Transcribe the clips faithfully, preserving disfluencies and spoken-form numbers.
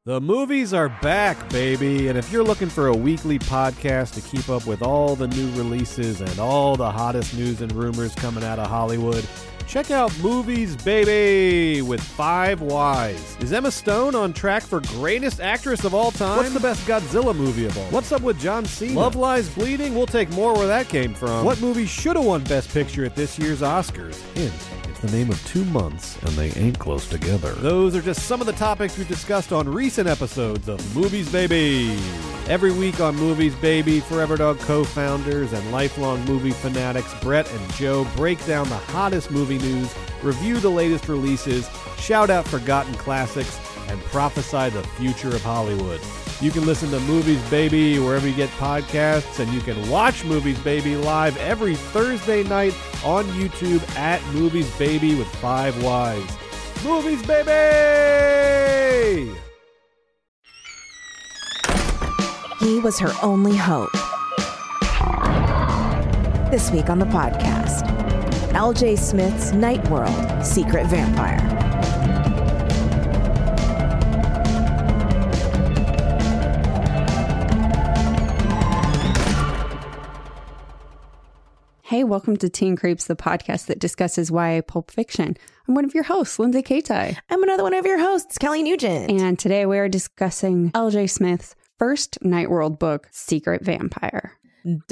The movies are back, baby, and if you're looking for a weekly podcast to keep up with all the new releases and all the hottest news and rumors coming out of Hollywood, check out Movies, Baby, with Five Wise. Is Emma Stone on track for greatest actress of all time? What's the best Godzilla movie of all? What's up with John Cena? Love Lies Bleeding? We'll take more where that came from. What movie should have won Best Picture at this year's Oscars? Hint. The name of two months, and they ain't close together. Those are just some of the topics we've discussed on recent episodes of Movies, Baby. Every week on Movies, Baby, Forever Dog co-founders and lifelong movie fanatics Brett and Joe break down the hottest movie news, review the latest releases, shout out forgotten classics, and prophesy the future of Hollywood. You can listen to Movies, Baby wherever you get podcasts, and you can watch Movies, Baby live every Thursday night on YouTube at Movies, Baby with Five Wise. Movies, Baby! He was her only hope. This week on the podcast, L J Smith's Night World, Secret Vampire. Hey, welcome to Teen Creeps, the podcast that discusses Y A Pulp Fiction. I'm one of your hosts, Lindsay Kaitai. I'm another one of your hosts, Kelly Nugent. And today we are discussing L J Smith's first Night World book, Secret Vampire. Dude.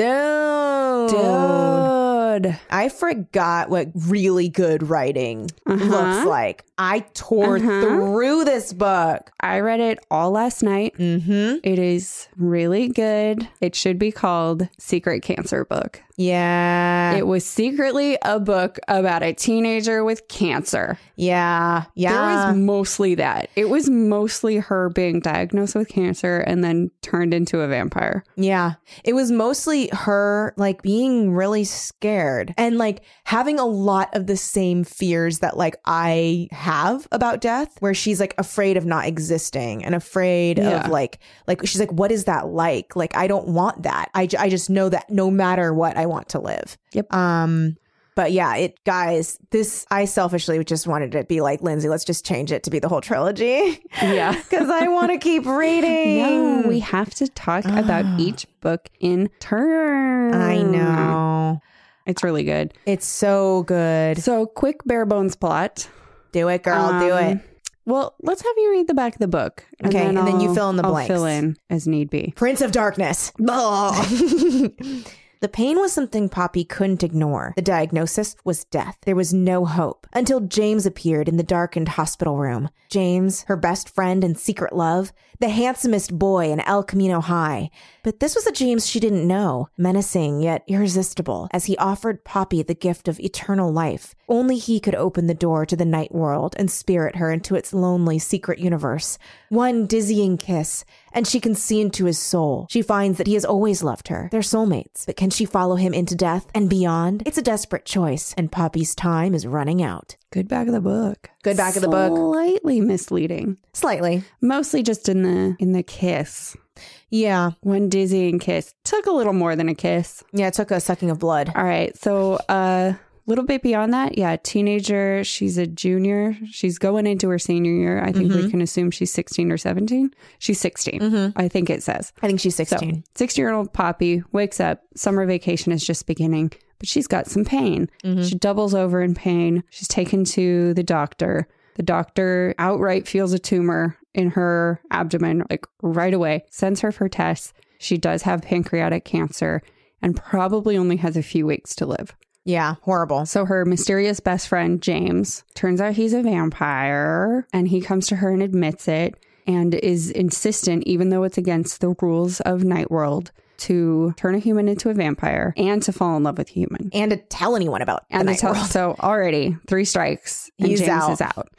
Dude. I forgot what really good writing Uh-huh. looks like. I tore Uh-huh. through this book. I read it all last night. Mm-hmm. It is really good. It should be called Secret Cancer Book. Yeah. It was secretly a book about a teenager with cancer. yeah. Yeah. There was mostly that. It was mostly her being diagnosed with cancer and then turned into a vampire. Yeah. It was mostly her like being really scared and like having a lot of the same fears that like I have about death, where she's like afraid of not existing and afraid Yeah. of like, like she's like, what is that like? Like, I don't want that. I, j- I just know that no matter what, I want to live. Yep. Um, But yeah, it guys, this I selfishly just wanted to be like, Lindsay, let's just change it to be the whole trilogy. Yeah. Because I want to keep reading. No, we have to talk about each book in turn. I know. It's really good. It's so good. So, quick bare bones plot. Do it, girl. Do Um, it. Well, let's have you read the back of the book. Okay, and then you I'll- fill in the I'll blanks. fill in as need be. Prince of Darkness. The pain was something Poppy couldn't ignore. The diagnosis was death. There was no hope until James appeared in the darkened hospital room. James, her best friend and secret love, the handsomest boy in El Camino High. But this was a James she didn't know, menacing yet irresistible, as he offered Poppy the gift of eternal life. Only he could open the door to the night world and spirit her into its lonely secret universe. One dizzying kiss, and she can see into his soul. She finds that he has always loved her. They're soulmates, but can she follow him into death and beyond? It's a desperate choice, and Poppy's time is running out. Good back of the book. Good back of the book. Slightly misleading. Slightly. Mostly just in the in the kiss. Yeah. One dizzying kiss. Took a little more than a kiss. Yeah, it took a sucking of blood. All right. So a uh, little bit beyond that. Yeah. Teenager. She's a junior. She's going into her senior year. I think Mm-hmm. we can assume she's sixteen or seventeen. She's sixteen. Mm-hmm. I think it says. I think she's sixteen. sixty-year-old Poppy wakes up. Summer vacation is just beginning, but she's got some pain. Mm-hmm. She doubles over in pain. She's taken to the doctor. The doctor outright feels a tumor in her abdomen, like right away, sends her for tests. She does have pancreatic cancer and probably only has a few weeks to live. Yeah, horrible. So her mysterious best friend, James, turns out he's a vampire, and he comes to her and admits it and is insistent, even though it's against the rules of Night World, to turn a human into a vampire and to fall in love with a human. And to tell anyone about And the to night tell, world. so already three strikes and He's James out. is out.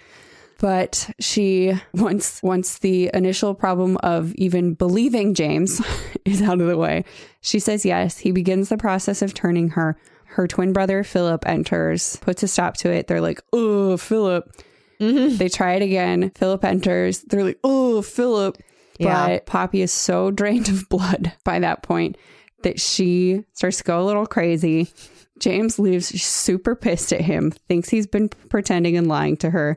But she, once once the initial problem of even believing James is out of the way, she says yes. He begins the process of turning her. Her twin brother, Philip, enters, puts a stop to it. They're like, oh, Philip. Mm-hmm. They try it again. Philip enters. They're like, oh, Philip. Yeah. But Poppy is so drained of blood by that point that she starts to go a little crazy. James leaves. She's super pissed at him, thinks he's been pretending and lying to her.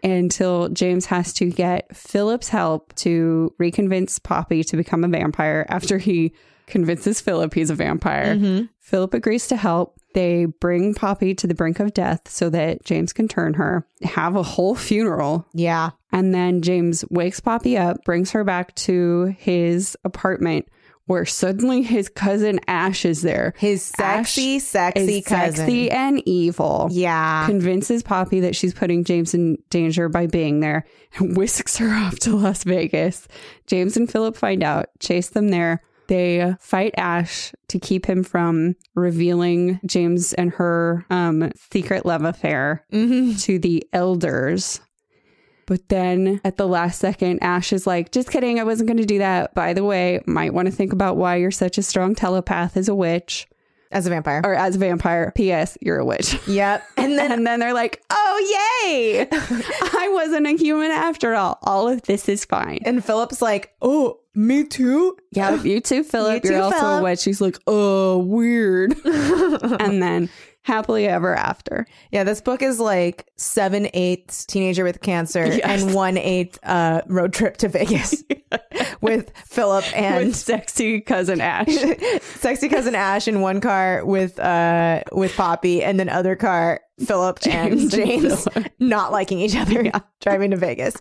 until James has to get Philip's help to reconvince Poppy to become a vampire after he convinces Philip he's a vampire. Mm-hmm. Philip agrees to help. They bring Poppy to the brink of death so that James can turn her, have a whole funeral. Yeah. And then James wakes Poppy up, brings her back to his apartment, where suddenly his cousin Ash is there. His sexy, Ash sexy is cousin. Sexy and evil. Yeah. Convinces Poppy that she's putting James in danger by being there and whisks her off to Las Vegas. James and Philip find out, chase them there. They fight Ash to keep him from revealing James and her um, secret love affair mm-hmm. to the elders. But then at the last second, Ash is like, just kidding. I wasn't going to do that. By the way, might want to think about why you're such a strong telepath as a witch. As a vampire. Or as a vampire. P S. You're a witch. Yep. And then, and then they're like, oh, yay. I wasn't a human after all. All of this is fine. And Philip's like, oh, me too? Yeah, you too, Philip. You too, You're also Philip. a witch. She's like, oh, weird. And then happily ever after. Yeah, this book is like seven eighths teenager with cancer yes. and one eighth uh, road trip to Vegas with Philip and with sexy cousin Ash. Sexy cousin Ash in one car with uh with Poppy, and then other car Philip and James and not liking each other, yeah. driving to Vegas.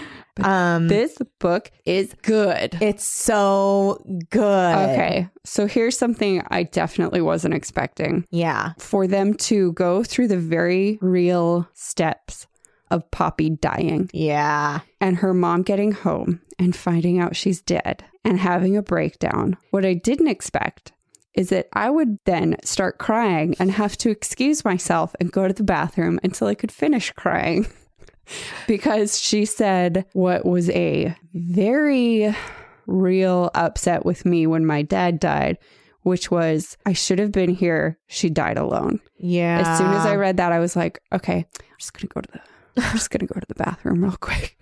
Um, this book is good. It's so good. Okay. So here's something I definitely wasn't expecting. Yeah. For them to go through the very real steps of Poppy dying. Yeah. And her mom getting home and finding out she's dead and having a breakdown. What I didn't expect is that I would then start crying and have to excuse myself and go to the bathroom until I could finish crying. Because she said what was a very real upset with me when my dad died, which was, I should have been here. She died alone. Yeah. As soon as I read that, I was like, okay, I'm just going to go to the, I'm just going to go to the bathroom real quick.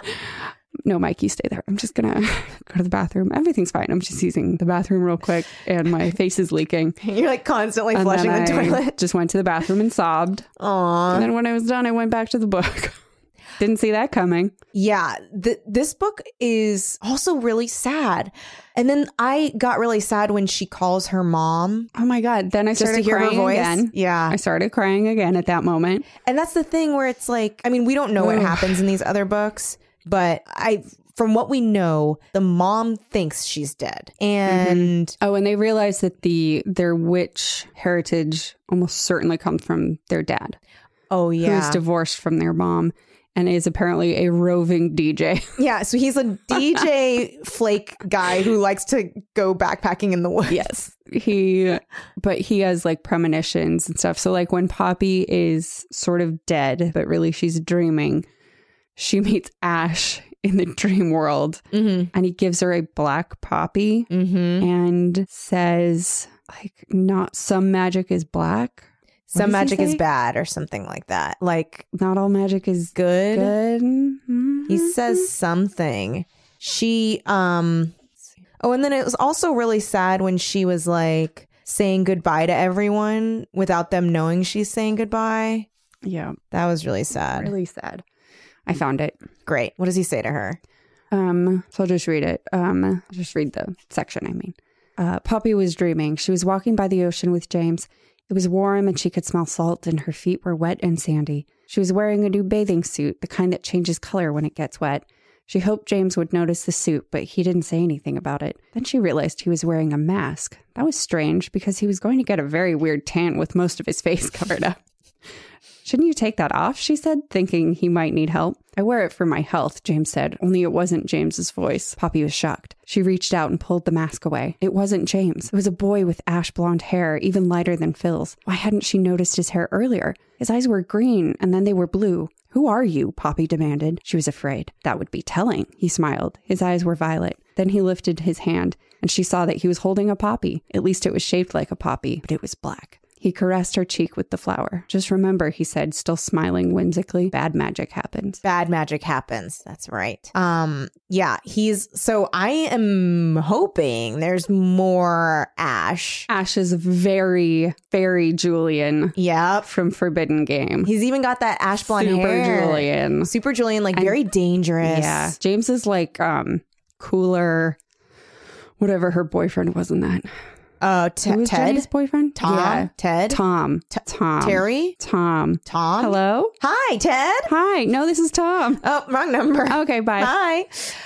No, Mike, you stay there. I'm just going to go to the bathroom. Everything's fine. I'm just using the bathroom real quick and my face is leaking. You're like constantly and flushing the I toilet. Just went to the bathroom and sobbed. Aww. And then when I was done, I went back to the book. Didn't see that coming. Yeah. Th- this book is also really sad. And then I got really sad when she calls her mom. Oh my God. Then I Just started to hear crying her voice. again. Yeah. I started crying again at that moment. And that's the thing where it's like, I mean, we don't know what happens in these other books, but I... From what we know, the mom thinks she's dead. And mm-hmm. Oh, and they realize that the their witch heritage almost certainly comes from their dad. Oh, yeah. Who's divorced from their mom and is apparently a roving D J. Yeah, so he's a D J flake guy who likes to go backpacking in the woods. Yes. He, but he has like premonitions and stuff. So like when Poppy is sort of dead, but really she's dreaming, she meets Ash in the dream world, mm-hmm. and he gives her a black poppy mm-hmm. and says like, not some magic is black. What some magic is bad or something like that. Like not all magic is good. Good. Mm-hmm. He says something. She, um, oh, and then it was also really sad when she was like saying goodbye to everyone without them knowing she's saying goodbye. Yeah. That was really sad. Really sad. I found it. Great. What does he say to her? Um, so I'll just read it. Um, I'll just read the section, I mean. Uh, Poppy was dreaming. She was walking by the ocean with James. It was warm and she could smell salt and her feet were wet and sandy. She was wearing a new bathing suit, the kind that changes color when it gets wet. She hoped James would notice the suit, but he didn't say anything about it. Then she realized he was wearing a mask. That was strange because he was going to get a very weird tan with most of his face covered up. Shouldn't you take that off? She said, thinking he might need help. I wear it for my health, James said, only it wasn't James's voice. Poppy was shocked. She reached out and pulled the mask away. It wasn't James. It was a boy with ash blonde hair, even lighter than Phil's. Why hadn't she noticed his hair earlier? His eyes were green, and then they were blue. Who are you? Poppy demanded. She was afraid. That would be telling. He smiled. His eyes were violet. Then he lifted his hand, and she saw that he was holding a poppy. At least it was shaped like a poppy, but it was black. He caressed her cheek with the flower. Just remember, he said, still smiling whimsically, bad magic happens. Bad magic happens. That's right. Um, yeah, he's so I am hoping there's more Ash. Ash is very, very Julian. Yep. From Forbidden Game. He's even got that ash blonde Super hair. Julian. Super Julian, like And- very dangerous. Yeah. James is like um cooler, whatever her boyfriend was in that. Uh, t- Who was Ted? Jenny's boyfriend? Tom? Yeah. Ted? Tom. T- Tom. Terry? Tom. Tom? Hello? Hi, Ted. Hi. No, this is Tom. Oh, wrong number. Okay, bye. Hi.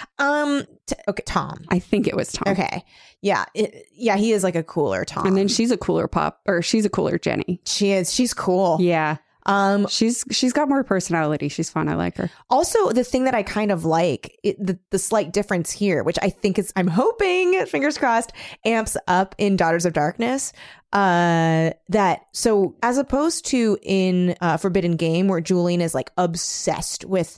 Um. T- okay, Tom. I think it was Tom. Okay. Yeah. It, yeah. He is like a cooler Tom. And then she's a cooler pop, or she's a cooler Jenny. she is. She's cool. Yeah. Um. She's she's got more personality. She's fun. I like her. Also, the thing that I kind of like, it, the the slight difference here, which I think is, I'm hoping, fingers crossed, amps up in Daughters of Darkness. Uh, that so as opposed to in uh, Forbidden Game, where Julian is like obsessed with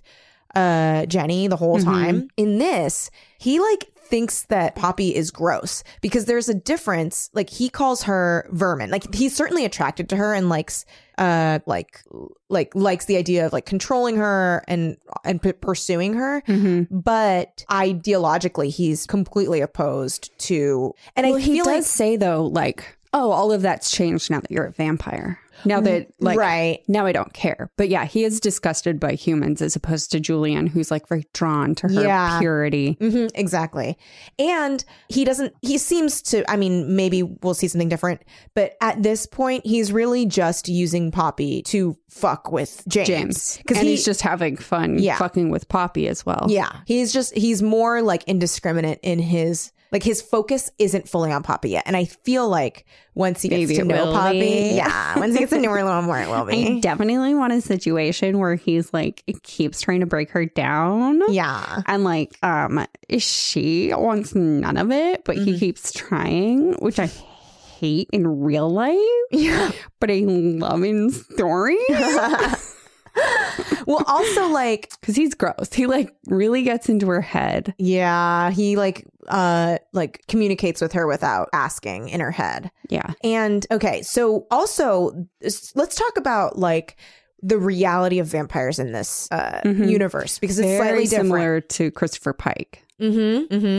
uh Jenny the whole Mhm. time, in this he like thinks that Poppy is gross, because there's a difference. Like, he calls her vermin. Like, he's certainly attracted to her and likes uh like like likes the idea of like controlling her and and p- pursuing her, Mm-hmm. but ideologically he's completely opposed to. And Well, I he feel does like say though, like, oh, all of that's changed now that you're a vampire. Now that, like, right. now I don't care. But yeah, he is disgusted by humans as opposed to Julian, who's like very drawn to her Yeah. purity. hmm exactly. And he doesn't, he seems to, I mean, maybe we'll see something different, but at this point, he's really just using Poppy to fuck with James. James. Because And he, he's just having fun Yeah. fucking with Poppy as well. yeah, he's just, he's more like indiscriminate in his, like, his focus isn't fully on Poppy yet. And I feel like once he gets Maybe to it know will Poppy, be. yeah, once he gets to know her a little more, it will I be. definitely want a situation where he's like, it keeps trying to break her down. Yeah. And like, um, she wants none of it, but he keeps trying, which I hate in real life, Yeah. but I love in stories. Well, also, like, Because he's gross. He like really gets into her head. yeah, he like, uh, like communicates with her without asking in her head. Yeah. And okay, so also s- let's talk about like the reality of vampires in this uh, Mhm. universe, because it's Very slightly different. similar to Christopher Pike, Mm-hmm, mm-hmm.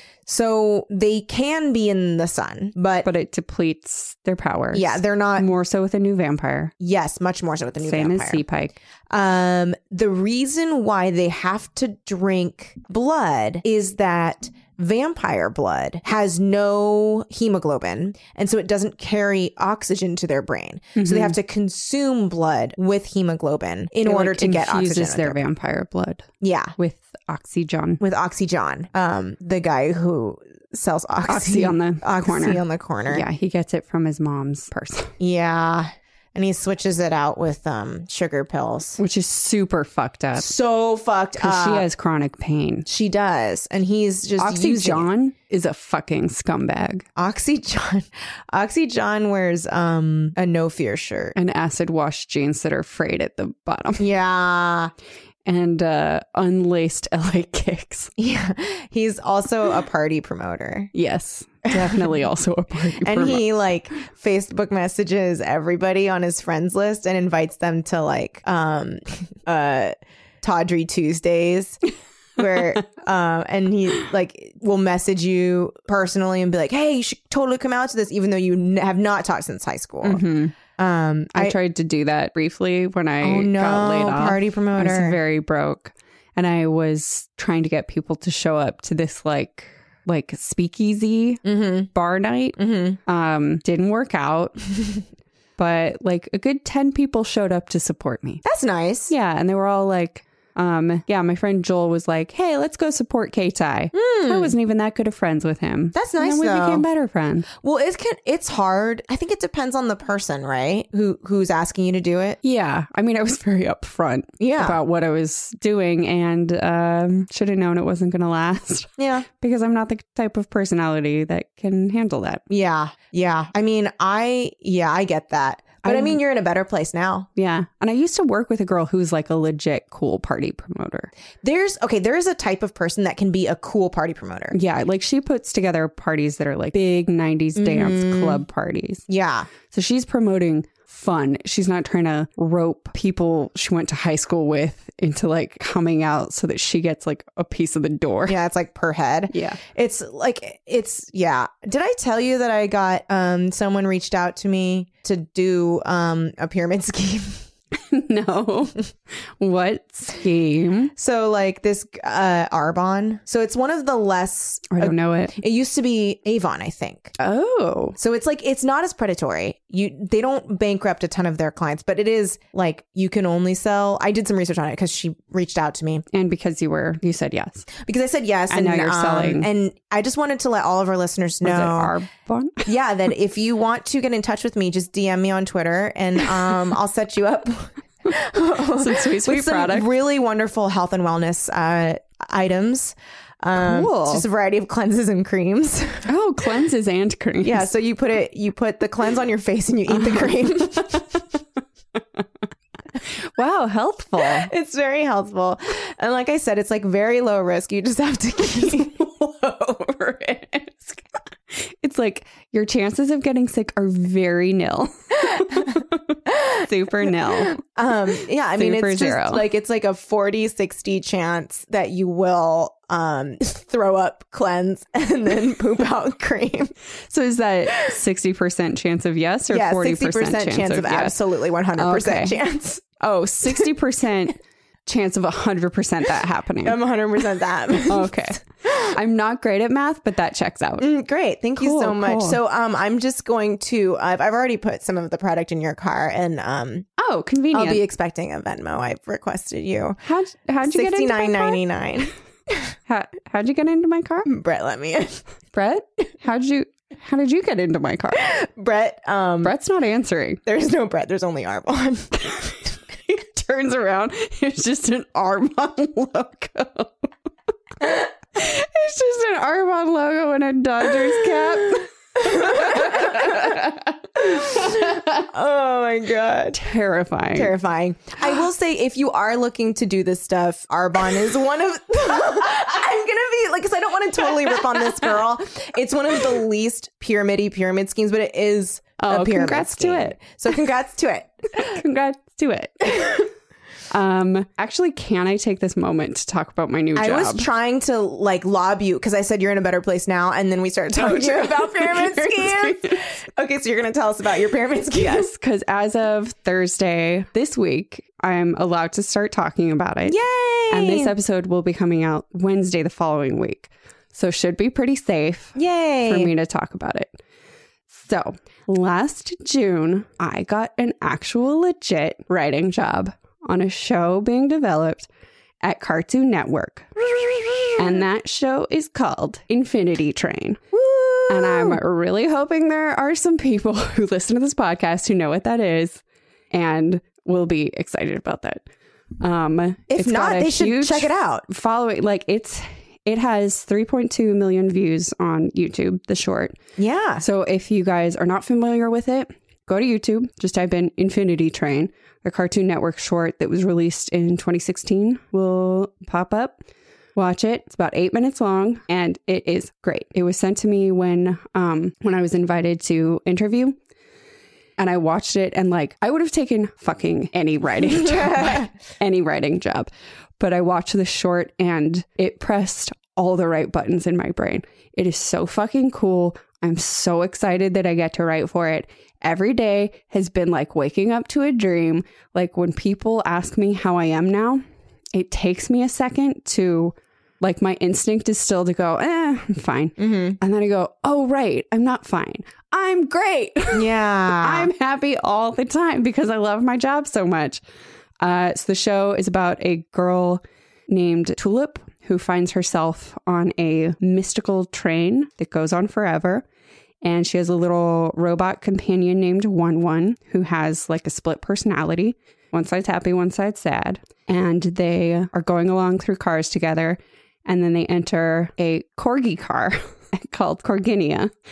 So they can be in the sun, but, but it depletes their powers. yeah, they're not. More so with a new vampire. Yes, much more so with the new Same vampire. as Sea Pike. Um, the reason why they have to drink blood is that vampire blood has no hemoglobin, and so it doesn't carry oxygen to their brain. So they have to consume blood with hemoglobin in It, order like, to get oxygen. infuses in their their- vampire blood yeah, with oxygen. with Oxyjon, um, the guy who sells oxy, Oxy on the oxy corner. on the corner. Yeah, he gets it from his mom's purse, Yeah. And he switches it out with um sugar pills. which is super fucked up So fucked because up. she has chronic pain. She does. And he's just using it. Oxygen is a fucking scumbag. Oxyjon. Oxyjon wears um a no fear shirt. And acid wash jeans that are frayed at the bottom. Yeah. And uh, unlaced L A kicks. Yeah. He's also a party promoter. Yes, definitely also a party And promo- he like Facebook messages everybody on his friends list and invites them to like um uh Tawdry Tuesdays. Where um and he like will message you personally and be like, hey, you should totally come out to this, even though you n- have not talked since high school. Mhm. um I, I, tried to do that briefly when I oh no, got laid off. party I was promoter. very broke, and I was trying to get people to show up to this like like speakeasy mm-hmm. bar night. Mm-hmm. Um, didn't work out, but like a good ten people showed up to support me. That's nice. Yeah, and they were all like, um, yeah, my friend Joel was like, "Hey, let's go support K-Tai." I wasn't even that good of friends with him. That's And nice, then we though. became better friends. Well, it's can it's hard. I think it depends on the person, right? Who who's asking you to do it. Yeah, I mean, I was very upfront Yeah. about what I was doing, and um, should have known it wasn't going to last Yeah. because I'm not the type of personality that can handle that. Yeah. Yeah. I mean, I yeah, I get that. But I, I mean, you're in a better place now. Yeah. And I used to work with a girl who's like a legit cool party promoter. There's, okay, there's a type of person that can be a cool party promoter. Yeah. Like she puts together parties that are like big nineties dance Mm. club parties. Yeah. So she's promoting fun. She's not trying to rope people she went to high school with into like coming out so that she gets like a piece of the door. Yeah, it's like per head. Yeah. It's like, it's, yeah. Did I tell you that I got, um, someone reached out to me to do um, a pyramid scheme? No. What scheme? So like this uh, Arbonne. So it's one of the less, I don't know it. it used to be Avon, I think. Oh. So it's like, it's not as predatory. You, they don't bankrupt a ton of their clients, but it is like you can only sell. I did some research on it because she reached out to me. And because you were, you said yes. Because I said yes. And And, now you're um, selling. And I just wanted to let all of our listeners Was know. it Arbonne? Yeah, that if you want to get in touch with me, just D M me on Twitter and um, I'll set you up Some sweet, sweet with some product. really wonderful health and wellness uh, items. Um, Cool. it's just a variety of cleanses and creams. Oh, cleanses and creams. Yeah, so you put it, you put the cleanse on your face and you eat the cream. Wow, healthful. It's very healthful, and like I said, it's like very low risk. You just have to keep Low risk. It's like your chances of getting sick are very nil. Super nil. Um, yeah, I mean, Super it's zero. just like, it's like a forty, sixty chance that you will um, throw up, cleanse, and then poop out cream. So is that sixty percent chance of yes or Yeah, forty sixty percent percent chance, chance of yes? absolutely one hundred percent Okay. chance. Oh, sixty percent chance of one hundred percent that happening. I'm one hundred percent that. Okay. I'm not great at math, but that checks out. Mm, great. Thank you Cool, so much. cool. So um, I'm just going to, I've, I've already put some of the product in your car, and um, Oh, convenient. I'll be expecting a Venmo. I've requested you. How'd, how'd you get into my sixty-nine car? ninety-nine. How, how'd you get into my car? Brett let me in. Brett? How'd you how did you get into my car? Brett, um, Brett's not answering. there's no Brett. There's only Arbonne. He turns around. It's just an Arbonne logo. It's just an Arbonne logo and a Dodgers cap. Oh my God. Terrifying. Terrifying. I will say, if you are looking to do this stuff, Arbonne is one of. I'm gonna be like, because I don't want to totally rip on this girl. It's one of the least pyramid-y pyramid schemes, but it is Oh, a pyramid congrats to scheme. it. So congrats to it. Congrats to it. Um, actually, can I take this moment to talk about my new I job? was trying to like lob you because I said you're in a better place now, and then we started talking true. about pyramid schemes. Okay, so you're gonna tell us about your pyramid scheme. Yes, because as of Thursday this week, I'm allowed to start talking about it. Yay! And this episode will be coming out Wednesday the following week. So should be pretty safe Yay! for me to talk about it. So last June, I got an actual legit writing job on a show being developed at Cartoon Network. And that show is called Infinity Train. Woo! And I'm really hoping there are some people who listen to this podcast who know what that is and will be excited about that. Um, If it's not, got a they should huge check it out. Following, like it's, it has three point two million views on YouTube, the short. Yeah. So if you guys are not familiar with it, go to YouTube, just type in Infinity Train. The Cartoon Network short that was released in twenty sixteen will pop up. Watch it. It's about eight minutes long and it is great. It was sent to me when um when I was invited to interview. And I watched it and like I would have taken fucking any writing job. any writing job. But I watched the short and it pressed all the right buttons in my brain. It is so fucking cool. I'm so excited that I get to write for it. Every day has been like waking up to a dream. Like when people ask me how I am now, it takes me a second to like my instinct is still to go, eh, I'm fine. Mm-hmm. And then I go, oh, right. I'm not fine. I'm great. Yeah. I'm happy all the time because I love my job so much. Uh, so the show is about a girl named Tulip who finds herself on a mystical train that goes on forever. And she has a little robot companion named One One who has like a split personality. One side's happy, one side's sad. And they are going along through cars together. And then they enter a corgi car called Corginia.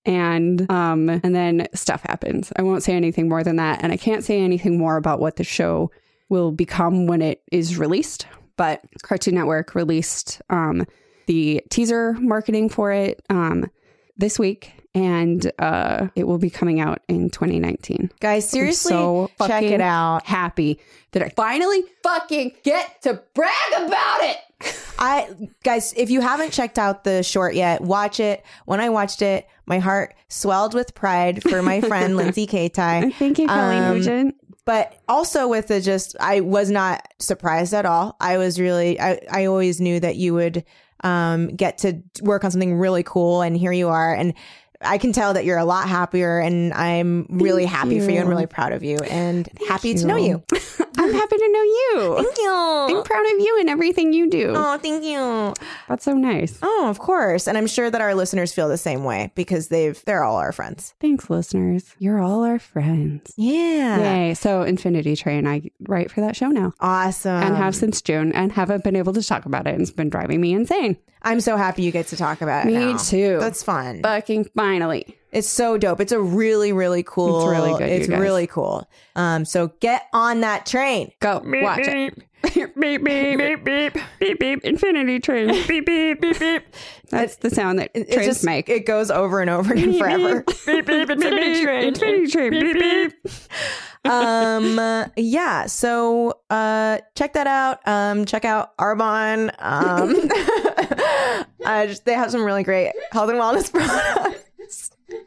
And um, and then stuff happens. I won't say anything more than that. And I can't say anything more about what the show will become when it is released. But Cartoon Network released um, the teaser marketing for it um, this week. And uh, it will be coming out in twenty nineteen. Guys, seriously, I'm so check it out. Happy that I finally fucking get to brag about it. I guys, if you haven't checked out the short yet, watch it. When I watched it, my heart swelled with pride for my friend Lindsay Kaitai. Thank you, Colleen um, Nugent. But also with the just, I was not surprised at all. I was really, I, I always knew that you would um, get to work on something really cool, and here you are. And I can tell that you're a lot happier, and I'm really Thank happy you. for you and really proud of you and Thank happy you. to know you. I'm happy to know you. Thank you. I'm proud of you and everything you do. Oh, thank you. That's so nice. Oh, of course. And I'm sure that our listeners feel the same way because they've, they're all our friends. Thanks, listeners. You're all our friends. Yeah. Yay. So Infinity Train, I write for that show now. Awesome. And have since June and haven't been able to talk about it. And it's been driving me insane. I'm so happy you get to talk about it Me now. too. That's fun. Fucking finally. It's so dope. It's a really, really cool. It's really good, you It's guys. really cool. Um, so get on that train. Go watch it. Beep, beep, beep, beep, beep, beep, Infinity Train. Beep, beep, beep, beep. That's the sound that It trains just make. it goes over and over again forever. Beep, beep, Infinity Train. Infinity Train. Beep, beep. um uh, yeah, so uh check that out. Um check out Arbonne. Um uh, just, they have some really great health and wellness products.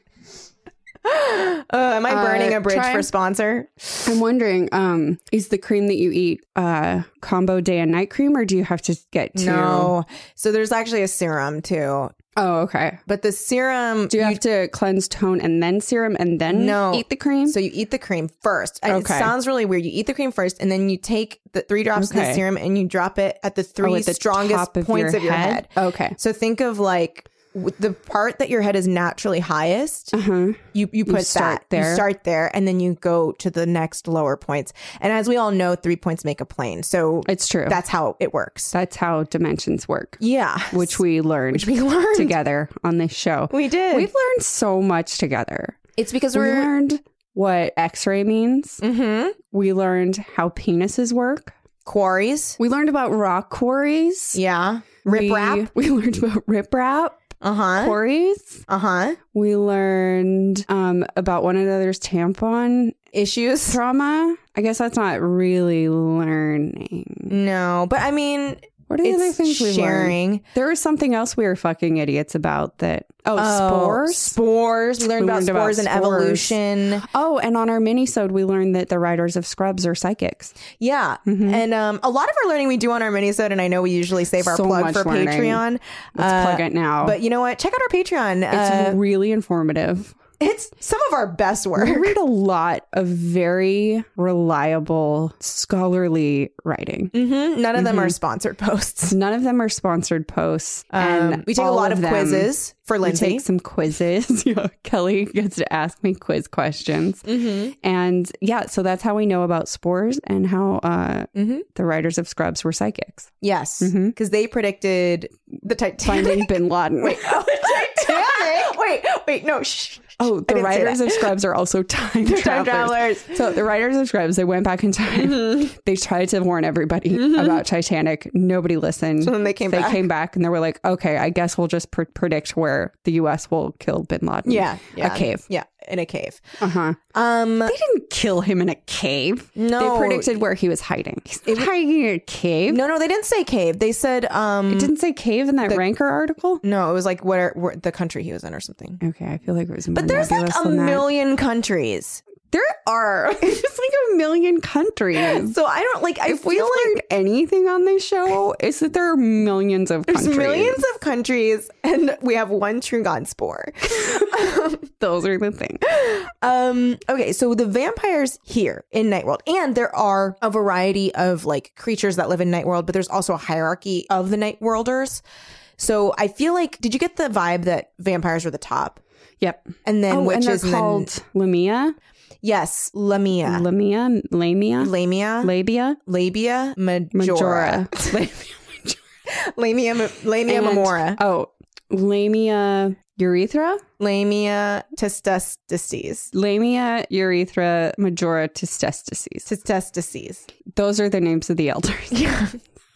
Uh, am I burning Uh, a bridge try- for sponsor? I'm wondering, um, is the cream that you eat uh combo day and night cream, or do you have to get two? No. So there's actually a serum too. Oh, okay. But the serum, Do you have to cleanse, tone, and then serum, and then No. eat the cream? so you eat the cream first. And Okay. It sounds really weird. You eat the cream first, and then you take the three drops of the Okay. serum and you drop it at the three Oh, at the strongest top of points your of your head? head. Okay. So think of like with the part that your head is naturally highest. Uh-huh. You you put start that. there. You start there, and then you go to the next lower points. And as we all know, three points make a plane. So It's true. that's how it works. That's how dimensions work, Yeah, which we learned which we learned together on this show. We did. We've learned so much together. It's because We we're. learned what X-ray means. Mm-hmm. We learned how penises work. Quarries. We learned about rock quarries. Yeah. Rip rap. We, we learned about riprap Uh huh. quarries. Uh huh. We learned um, about one another's tampon Issues. trauma. I guess that's not really learning. No, but I mean, What are the other it's things we learned? sharing. There was something else we were fucking idiots about that. Oh, Oh, spores. Spores. We learned We about learned about spores and spores. evolution. Oh, and on our mini-sode, we learned that the writers of Scrubs are psychics. Yeah. Mm-hmm. And um, a lot of our learning we do on our minisode, and I know we usually save our So plug much for learning. Patreon. Let's Uh, plug it now. But you know what? Check out our Patreon. it's Uh, really informative. it's some of our best work. We read a lot of very reliable, scholarly writing. hmm None of them are sponsored posts. None of them are sponsored posts. Um, and we take a all lot of them- quizzes for We Lindsay. take some quizzes. Yeah, Kelly gets to ask me quiz questions. Mm-hmm. And yeah, so that's how we know about spores and how uh, Mm-hmm. the writers of Scrubs were psychics. Yes, Mhm. because they predicted the Titanic. Finding Bin Laden. Wait, oh, Titanic. wait, wait, no. Shh. Oh, I the didn't say writers that. of Scrubs are also time They're time travelers. travelers. So the writers of Scrubs, they went back in time. Mm-hmm. They tried to warn everybody about Titanic. Nobody listened. So then they came they back. came back and they were like, okay, I guess we'll just pr- predict where the U S will kill Bin Laden. Yeah, yeah, A cave. Yeah, in a cave. Uh-huh. Um, They didn't kill him in a cave. No. They predicted where he was hiding. He's not hiding in a cave. no, no, they didn't say cave. They said um. It didn't say cave in that Ranker article. no, it was like where, where the country he was in or something. Okay, I feel like it was more But there's like nebulous a than that. million countries. There are. There's like a million countries. So I don't like. I If we feel like learned anything on this show, is that there are millions of there's countries. millions of countries, and we have one Trugon spore. Those are the things. Um, okay, so the vampires here in Nightworld, and there are a variety of like creatures that live in Nightworld, but there's also a hierarchy of the Nightworlders. So I feel like, did you get the vibe that vampires were the top, Yep. and then Oh, and witches, they're and called then Lamia, yes, Lamia, Lamia, Lamia, Lamia, Labia, Labia, Majora, Majora, Labia, Lamia, Lamia And- Memora. Oh, Lamia urethra? Lamia testes. Lamia urethra majora testes. Testes. Those are the names of the elders. Yeah.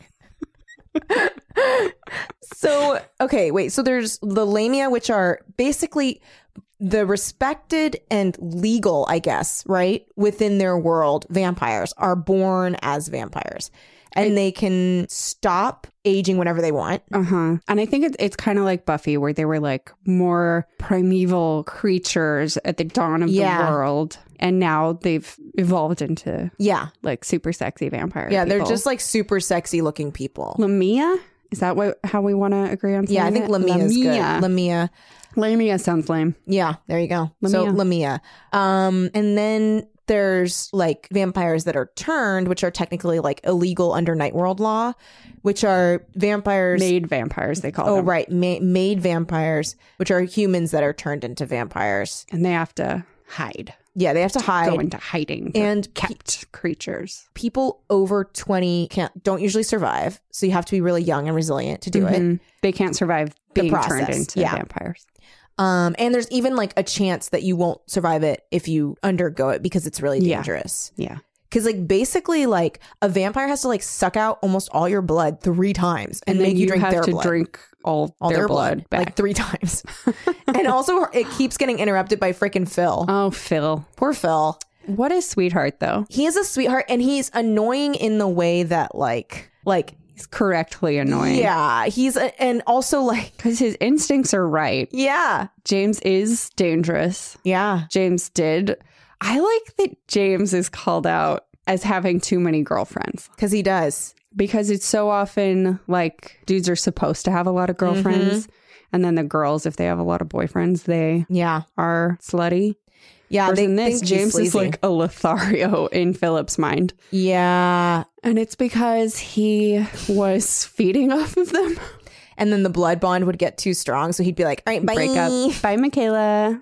So, okay, wait. So there's the Lamia, which are basically the respected and legal, I guess, right? Within their world, vampires are born as vampires. And they can stop aging whenever they want. Uh-huh. And I think it's, it's kind of like Buffy, where they were like more primeval creatures at the dawn of Yeah. the world. And now they've evolved into Yeah. like super sexy vampire Yeah, people. they're just like super sexy looking people. Lamia? Is that what how we want to agree on saying Yeah, I think it? Lamia is good. Lamia. Lamia. Lamia sounds lame. Yeah, there you go. So Lamia. Lamia. Um, and then there's like vampires that are turned, which are technically like illegal under Night World law, which are vampires. Made vampires, they call Oh, them. right. Ma- made vampires, which are humans that are turned into vampires. And they have to hide. Yeah, they have to hide. Go into hiding. They're And kept creatures. People over twenty can't don't usually survive. So you have to be really young and resilient to do it. Mhm. They can't survive The being turned process, into yeah. vampires. Um, and there's even like a chance that you won't survive it if you undergo it because it's really Yeah. dangerous. Yeah. Because like basically like a vampire has to like suck out almost all your blood three times and, And then make you, you drink have their to blood. drink all, all their, their blood, blood, back. like three times. And also it keeps getting interrupted by freaking Phil. Oh, Phil. Poor Phil. What a sweetheart, though. He is a sweetheart and he's annoying in the way that like like He's correctly annoying. yeah, he's a, and also like Because his instincts are right. yeah. James is dangerous. Yeah. James did. I like that James is called out as having too many girlfriends. Cuz he does. Because it's so often like dudes are supposed to have a lot of girlfriends. Mm-hmm. And then the girls, if they have a lot of boyfriends, they Yeah. are slutty. Yeah, Whereas they in this, think he's James is sleazy. like a Lothario in Philip's mind. Yeah. And it's because he was feeding off of them. And then the blood bond would get too strong. So he'd be like, all right, bye. Break up. Bye, Michaela.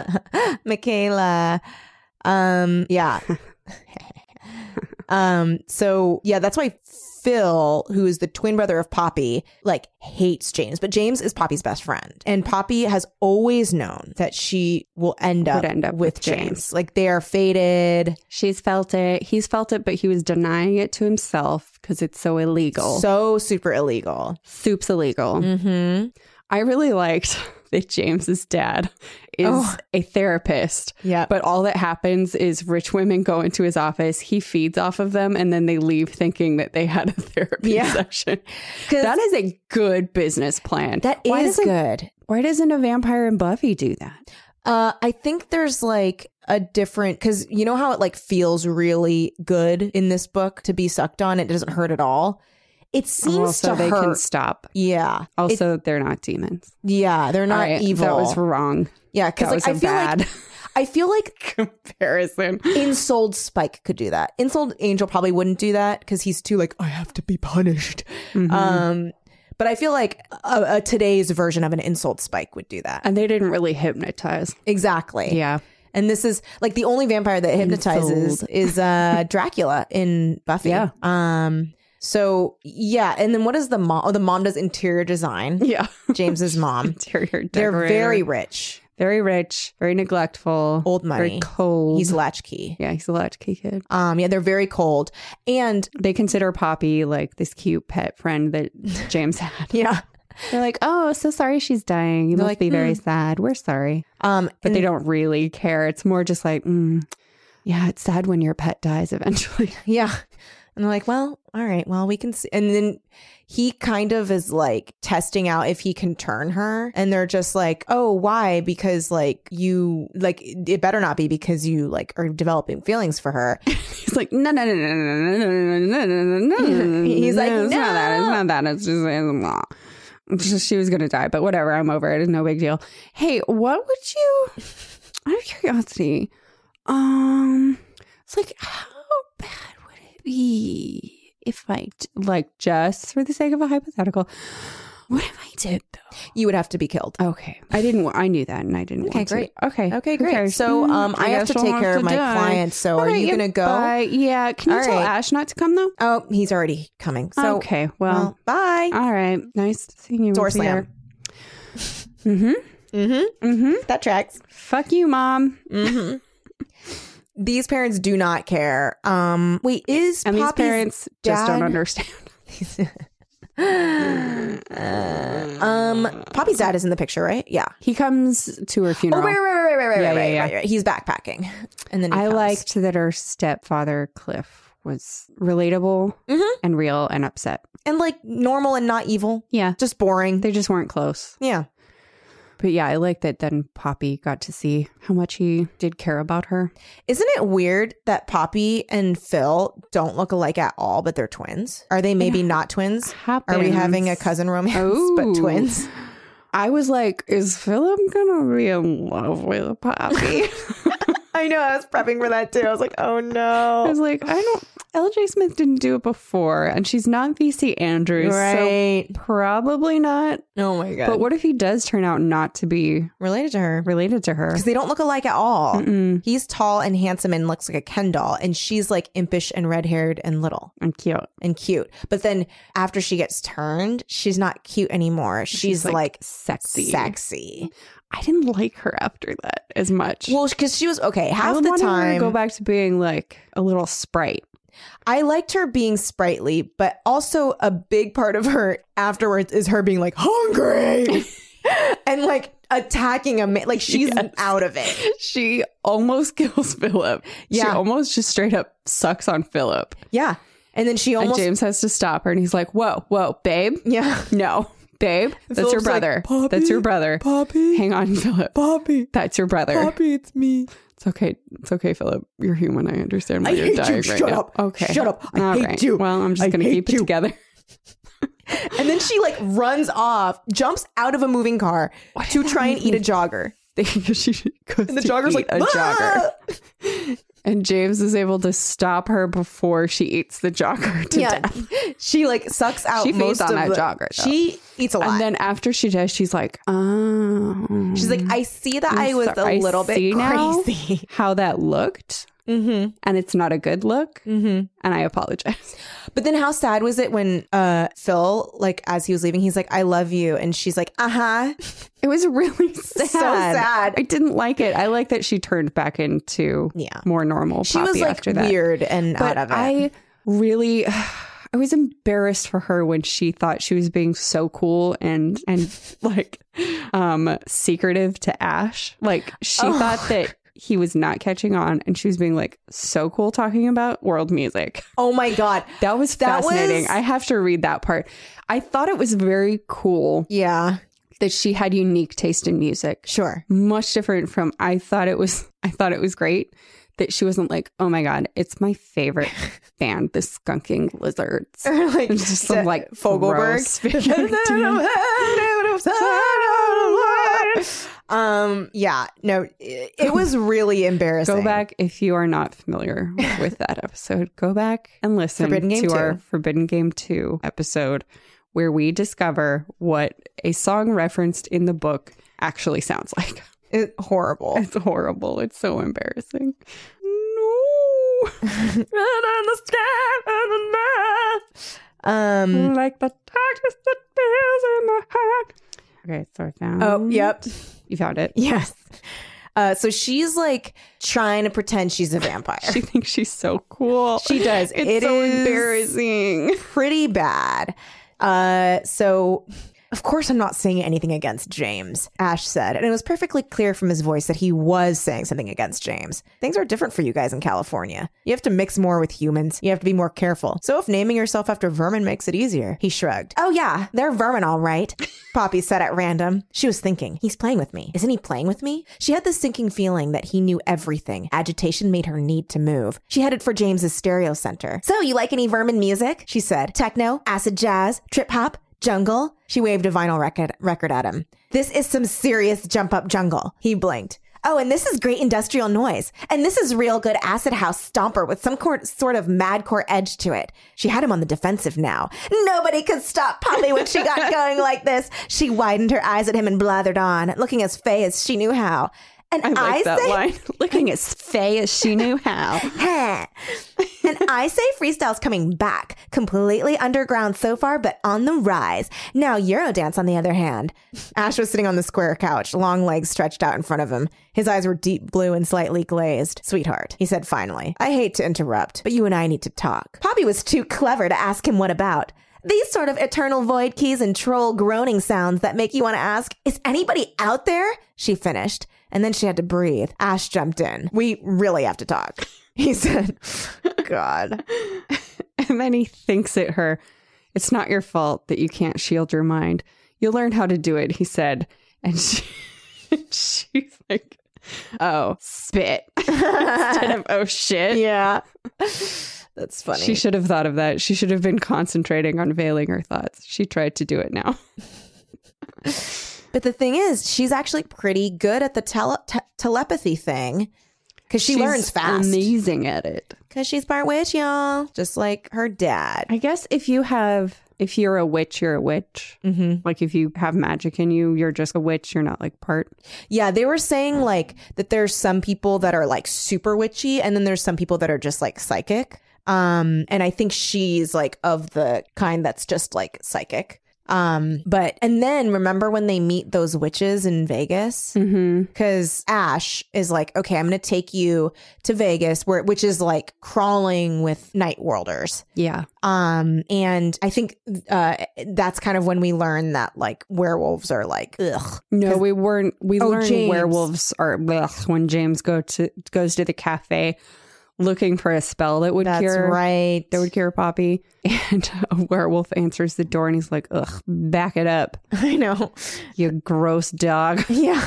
Michaela. Um, yeah. um, so yeah, that's why Phil, who is the twin brother of Poppy, like hates James, but James is Poppy's best friend. And Poppy has always known that she will end up, end up with, with James. James. Like they are fated. She's felt it. He's felt it, but he was denying it to himself because it's so illegal. So super illegal. Soup's illegal. Mm-hmm. I really liked that James's dad is Oh. a therapist. Yeah. But all that happens is rich women go into his office, he feeds off of them, and then they leave thinking that they had a therapy Yeah. session. 'Cause That is a good business plan. that Why is doesn't- good. Why doesn't a vampire in Buffy do that? Uh, I think there's like a different, because you know how it like feels really good in this book to be sucked on. It doesn't hurt at all. It seems Also, to they hurt. can stop. Yeah. It- Also, they're not demons. yeah, they're not All right, evil. That was wrong. yeah, because That like was a I feel bad like I feel like comparison. Insold Spike could do that. Insold Angel probably wouldn't do that because he's too like I have to be punished. Mm-hmm. Um, but I feel like a, a today's version of an Insold Spike would do that. And they didn't really hypnotize. Exactly. Yeah. And this is like the only vampire that hypnotizes Insold. is uh Dracula in Buffy. Yeah. Um so yeah, and then what is the mom? Oh, the mom does interior design. Yeah. James's mom. Interior They're decorator. very rich. Very rich, very neglectful, Old money. very cold. He's latchkey. yeah, he's a latchkey kid. Um yeah, they're very cold. And They consider Poppy like this cute pet friend that James had. yeah. They're like, oh, so sorry she's dying. You They're must like, be very "Hmm." sad. We're sorry. Um But and- they don't really care. It's more just like, mm, yeah, it's sad when your pet dies eventually. Yeah. And they're like, well, all right, well, we can see. And then he kind of is like testing out if he can turn her. And they're just like, oh, why? Because like you, like, it better not be because you like are developing feelings for her. He's like, no, no, no, no, no, no, no, no, no, no, no. He's like, it's not that. It's no. not that. It's just, it's blah. It's just she was going to die, but whatever. I'm over it. It's no big deal. Hey, what would you, out of curiosity, um, it's like, how bad would it be if I, d- like, just for the sake of a hypothetical, what if I did though? You would have to be killed. Okay. I didn't, wa- I knew that and I didn't Okay, want to. great. Okay. Okay, Who great. cares? So Mm, um, I, have guess to I'll take care of my die. clients. So All are right, you yeah, going to go? bye. Yeah. Can you All tell right. Ash not to come though? Oh, he's already coming. So, okay. Well, well, bye. all right. Nice seeing you. Door over slam. here. Mm-hmm. Mm-hmm. Mm-hmm. That tracks. Fuck you, Mom. Mm-hmm. These parents do not care. Um, wait, is And Poppy's these parents just dad- don't understand. uh, um, Poppy's dad is in the picture, right? Yeah. He comes to her Oh, funeral. right, right, right, right, right, Yeah, right, yeah, right, yeah. right, right. He's backpacking, and then he I comes. liked that her stepfather, Cliff, was relatable Mhm. and real and upset. and like normal and not evil, Yeah. just boring. They just weren't close. Yeah. But yeah, I like that then Poppy got to see how much he did care about her. Isn't it weird that Poppy and Phil don't look alike at all, but they're twins? Are they maybe not twins? Happens. Are we having a cousin romance, but Ooh. twins? I was like, is Philip gonna be in love with Poppy? I know. I was prepping for that too. I was like, oh I no. was like, I don't. L J Smith didn't do it before, and she's not V C Andrews, Right. so probably not. Oh my God. But what if he does turn out not to be related to her? related to her? Because they don't look alike at all. Mm-mm. He's tall and handsome and looks like a Ken doll, and she's like impish and red haired and little And cute. and cute. But then after she gets turned, she's not cute anymore. She's, like, sexy. sexy. I didn't like her after that as much. Well, because she was okay I half the wanted her time. to go back to being like a little sprite. I liked her being sprightly, but also a big part of her afterwards is her being like hungry and like attacking a man. Like she's Yes. out of it. She almost kills Philip. She Yeah. almost just straight up sucks on Philip. Yeah. And then she And almost, James has to stop her and he's like, whoa, whoa, babe. yeah. No, babe. That's Philip's your like, brother. "Poppy, That's your brother. Poppy, Hang on, Philip. Poppy, That's your brother. Poppy, it's me. It's okay. It's okay, Philip. You're human. I understand why I you're hate dying you. right Shut now. up. Okay. Shut up. I All hate right. you. Well, I'm just I going to hate keep it you. together. And then she like runs off, jumps out of a moving car to try and eat a jogger. she goes And the to jogger's eat like, a "Ah!" jogger. And James is able to stop her before she eats the jogger to Yeah. death. She like sucks out She feeds most on of that the, jogger, though. She eats a lot. And then after she does, she's like, oh. she's like, I see that I'm I was sorry. a little I see bit now crazy. how that looked. Mm-hmm. And it's not a good look. Mm-hmm. And I apologize. But then how sad was it when uh, Phil, like as he was leaving, he's like, I love you. And she's like, uh-huh. It was really sad. So sad. I didn't like it. I like that she turned back into Yeah. more normal She Poppy was like after that. weird and But out of it. I really, I was embarrassed for her when she thought she was being so cool and and like um secretive to Ash. Like she Oh. thought that he was not catching on, and she was being like so cool talking about world music. Oh my God. That was That fascinating. was- I have to read that part. I thought it was very cool Yeah, that she had unique taste in music. sure. Much different from I thought it was I thought it was great that she wasn't like, oh my God, it's my favorite band, the Skunking Lizards. Or like It's just some the- like Fogelberg. um, yeah, no, it, it was really embarrassing. Go back if you are not familiar with that episode. Go back and listen Forbidden Game to our two. Forbidden Game two episode where we discover what a song referenced in the book actually sounds like. It, horrible. It's horrible. It's so embarrassing. No. And on the sky and the night, Um. like the darkness that fills in my heart. Okay, so I found. Oh, yep. You found it. Yes. Uh, so she's like trying to pretend she's a vampire. She thinks she's so cool. She does. It's It so is embarrassing. pretty bad. Uh, so of course I'm not saying anything against James, Ash said, and it was perfectly clear from his voice that he was saying something against James. Things are different for you guys in California. You have to mix more with humans. You have to be more careful. So if naming yourself after vermin makes it easier, he shrugged. Oh yeah, they're vermin all right, Poppy said at random. She was thinking, he's playing with me. Isn't he playing with me? She had this sinking feeling that he knew everything. Agitation made her need to move. She headed for James's stereo center. So you like any vermin music? She said. Techno, acid jazz, trip hop, jungle. She waved a vinyl record record at him. This is some serious jump up jungle. He blinked. Oh, and this is great industrial noise. And this is real good acid house stomper with some cor- sort of madcore edge to it. She had him on the defensive now. Nobody could stop Poppy when she got going like this. She widened her eyes at him and blathered on, looking as fey as she knew how. And I like I that say, line. Looking as fey as she knew how. and I say freestyle's coming back, completely underground so far, but on the rise. Now Eurodance, on the other hand. Ash was sitting on the square couch, long legs stretched out in front of him. His eyes were deep blue and slightly glazed. Sweetheart, he said finally, I hate to interrupt, but you and I need to talk. Poppy was too clever to ask him what about. These sort of eternal void keys and troll groaning sounds that make you want to ask, is anybody out there? She finished. And then she had to breathe. Ash jumped in. We really have to talk, he said. God. And then he thinks at her, it's not your fault that you can't shield your mind. You'll learn how to do it, he said. And she, she's like, oh, spit. Instead of, oh, shit. Yeah. That's funny. She should have thought of that. She should have been concentrating on veiling her thoughts. She tried to do it now. But the thing is, she's actually pretty good at the tele- te- telepathy thing because she She's learns fast. Amazing at it. Because she's part witch, y'all. Just like her dad. I guess if you have, if you're a witch, you're a witch. Mm-hmm. Like if you have magic in you, you're just a witch. You're not like part. Yeah, they were saying like that there's some people that are like super witchy and then there's some people that are just like psychic. Um, and I think she's like of the kind that's just like psychic. Um, but, and then remember when they meet those witches in Vegas? Mm-hmm. Because Ash is like, okay, I'm going to take you to Vegas, where which is like crawling with night worlders. Yeah. Um, and I think uh, that's kind of when we learn that like werewolves are like, ugh. No, we weren't. We Oh, learned James. werewolves are ugh, when James go to goes to the cafe looking for a spell that would That's cure. right. That would cure Poppy. And a werewolf answers the door and he's like, ugh, back it up, I know. you gross dog. Yeah.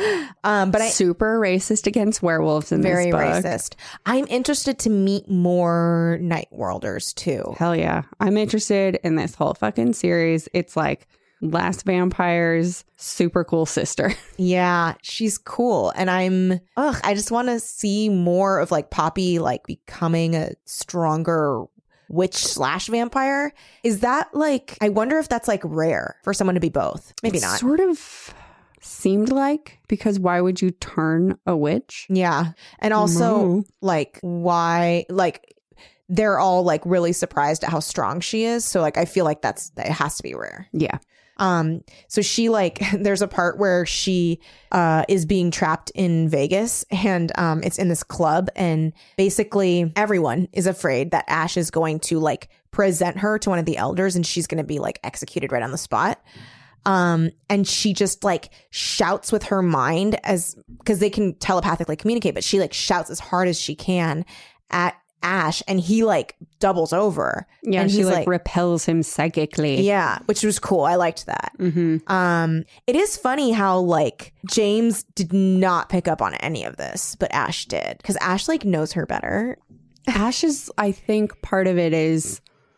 Um, but I Super racist against werewolves in very this book. racist. I'm interested to meet more night worlders too. Hell yeah. I'm interested in this whole fucking series. It's like Last Vampire's super cool sister. Yeah, she's cool. And I'm, ugh, I just want to see more of like Poppy like becoming a stronger witch slash vampire. Is that like, I wonder if that's like rare for someone to be both. Maybe It not. Sort of seemed like, because why would you turn a witch? Yeah. And also No. like why, like they're all like really surprised at how strong she is. So like, I feel like that's, it has to be rare. Yeah. Um, so she like, there's a part where she, uh, is being trapped in Vegas and, um, it's in this club and basically everyone is afraid that Ash is going to like present her to one of the elders and she's going to be like executed right on the spot. Um, and she just like shouts with her mind as, cause they can telepathically communicate, but she like shouts as hard as she can at Ash and he like doubles over. Yeah. and she he's like, like repels him psychically. yeah, which was cool. I liked that. Mm-hmm. Um, it is funny how like James did not pick up on any of this, but Ash did because Ash like knows her better. Ash is, I think part of it is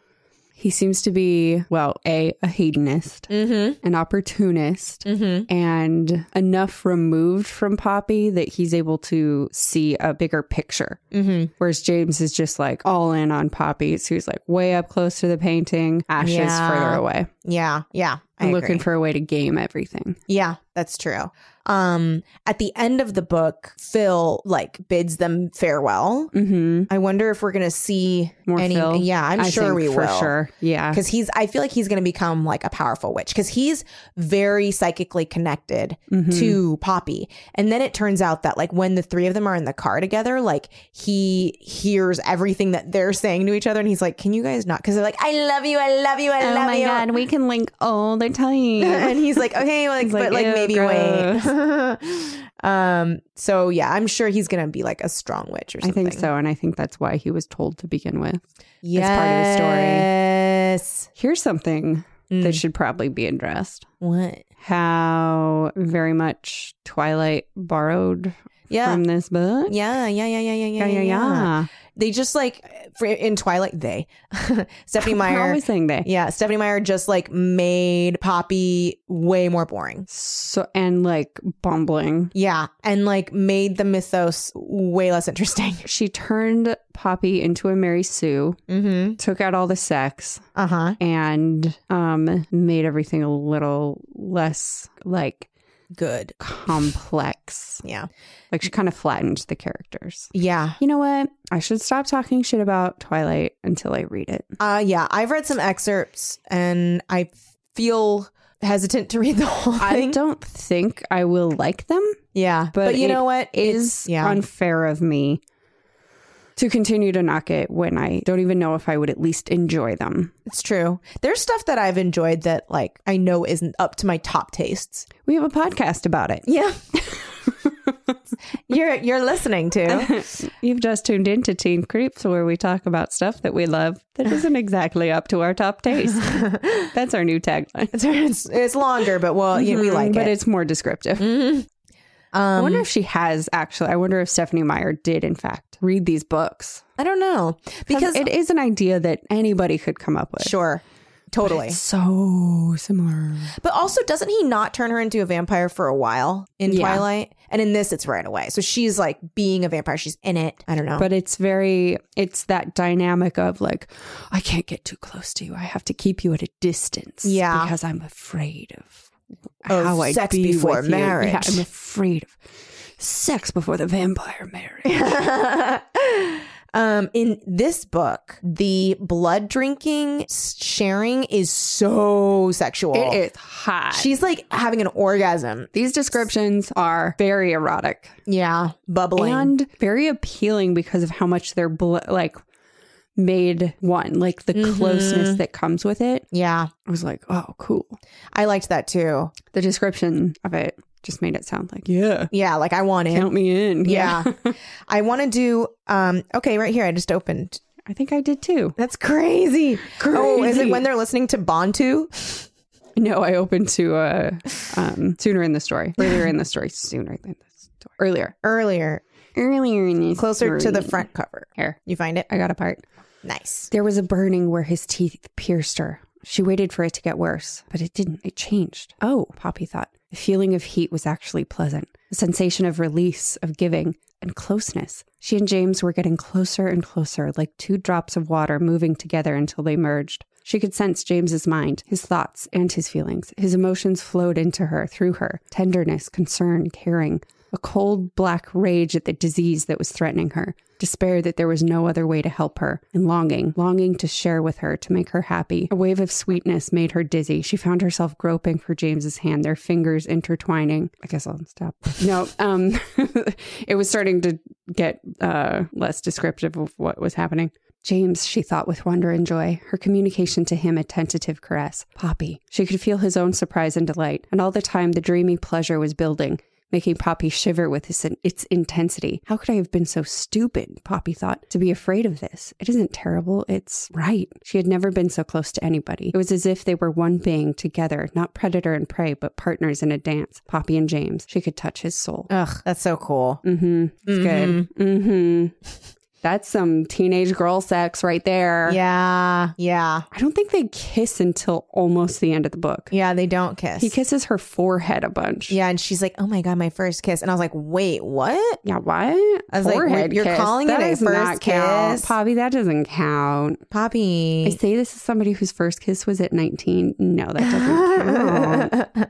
he seems to be, well, a, a hedonist, Mm-hmm. an opportunist, Mm-hmm. and enough removed from Poppy that he's able to see a bigger picture. Mm-hmm. Whereas James is just like all in on Poppy. So he's like way up close to the painting. Ash is Yeah. further away. Yeah, yeah. I I'm agree. looking for a way to game everything. Yeah, that's true. Um, at the end of the book, Phil like bids them farewell. Mm-hmm. I wonder if we're gonna see More any. Phil? Yeah, I'm I sure think we for will. sure. Yeah. Because he's, I feel like he's going to become like a powerful witch because he's very psychically connected Mhm. to Poppy. And then it turns out that like when the three of them are in the car together, like he hears everything that they're saying to each other. And he's like, can you guys not? Because they're like, I love you. I love you. I Oh love my you. God, we can link all the time. And he's like, okay, like, He's like, but like "Ew, maybe gross." wait. um, so yeah, I'm sure he's going to be like a strong witch or I something. think so. And I think that's why he was told to begin with. Yes. part of the story. Yes. Here's something Mm. that should probably be addressed. What? How very much Twilight borrowed Yeah. from this book. Yeah, yeah, yeah, yeah, yeah, Yeah, yeah, yeah. They just like for, in Twilight, they Stephanie We're Meyer. always saying they. Yeah, Stephanie Meyer just like made Poppy way more boring. So, and like bumbling. Yeah, and like made the mythos way less interesting. She turned Poppy into a Mary Sue, Mm-hmm. took out all the sex, Uh huh. and um made everything a little less like good. complex. Yeah. Like she kind of flattened the characters. Yeah. You know what? I should stop talking shit about Twilight until I read it. Uh, yeah. I've read some excerpts and I feel hesitant to read the whole thing. I don't think I will like them. Yeah. But, But you it know what? Is yeah. unfair of me to continue to knock it when I don't even know if I would at least enjoy them. It's true. There's stuff that I've enjoyed that like I know isn't up to my top tastes. We have a podcast about it. Yeah. you're you're listening to. You've just tuned into Teen Creeps, where we talk about stuff that we love that isn't exactly up to our top taste. That's our new tagline. It's, it's, it's longer, but well, yeah, we like but it. it's more descriptive. Mm-hmm. I Um, wonder if she has actually. I wonder if Stephanie Meyer did, in fact, read these books. I don't know Because because it is an idea that anybody could come up with. sure, totally. It's so similar. But also, doesn't he not turn her into a vampire for a while in Yeah. Twilight? And in this, it's right away. So she's like being a vampire. She's in it. I don't know. But it's very, it's that dynamic of like, I can't get too close to you. I have to keep you at a distance. Yeah. Because I'm afraid of Of how I'd sex be before with you. marriage. Yeah, I'm afraid of sex before the vampire marriage. um, in this book, the blood drinking sharing is so sexual. It is hot. She's like having an orgasm. These descriptions are very erotic Yeah, bubbling. and very appealing because of how much they're bl- like made one, like the Mhm. closeness that comes with it. yeah, I was like, oh, cool. I liked that too. The description of it just made it sound like, yeah, Yeah, like I want it. count me in. Yeah. I want to do, um, okay, right here. I just opened. I think I did too. That's crazy. Oh, is it Crazy. when they're listening to Bantu? No, I opened to uh, um, sooner in the story, earlier in the story, sooner in the story, earlier, Earlier, earlier in the closer to the story. front cover. Here, You find it? I got a part. Nice. There was a burning where his teeth pierced her. She waited for it to get worse, but it didn't. It changed. Oh, Poppy thought. The feeling of heat was actually pleasant. A sensation of release, of giving, and closeness. She and James were getting closer and closer, like two drops of water moving together until they merged. She could sense James's mind, his thoughts, and his feelings. His emotions flowed into her, through her. Tenderness, concern, caring. A cold, black rage at the disease that was threatening her. Despair that there was no other way to help her. And longing, longing to share with her, to make her happy. A wave of sweetness made her dizzy. She found herself groping for James's hand, their fingers intertwining. I guess I'll stop. No, um, it was starting to get uh, less descriptive of what was happening. James, she thought with wonder and joy, her communication to him a tentative caress. Poppy. She could feel his own surprise and delight, and all the time the dreamy pleasure was building, making Poppy shiver with its, its intensity. How could I have been so stupid, Poppy thought, to be afraid of this? It isn't terrible, it's right. She had never been so close to anybody. It was as if they were one being together, not predator and prey, but partners in a dance. Poppy and James. She could touch his soul. Ugh, that's so cool. Mm-hmm. It's good. Mm-hmm. That's some teenage girl sex right there. Yeah. Yeah. I don't think they kiss until almost the end of the book. Yeah, they don't kiss. He kisses her forehead a bunch. Yeah, and she's like, oh my God, my first kiss. And I was like, wait, what? Yeah, what? I was like, Forehead wait, you're kiss. calling That it a does not first count. kiss? Poppy, that doesn't count. I Poppy. say this is somebody whose first kiss was at nineteen. No, that doesn't count.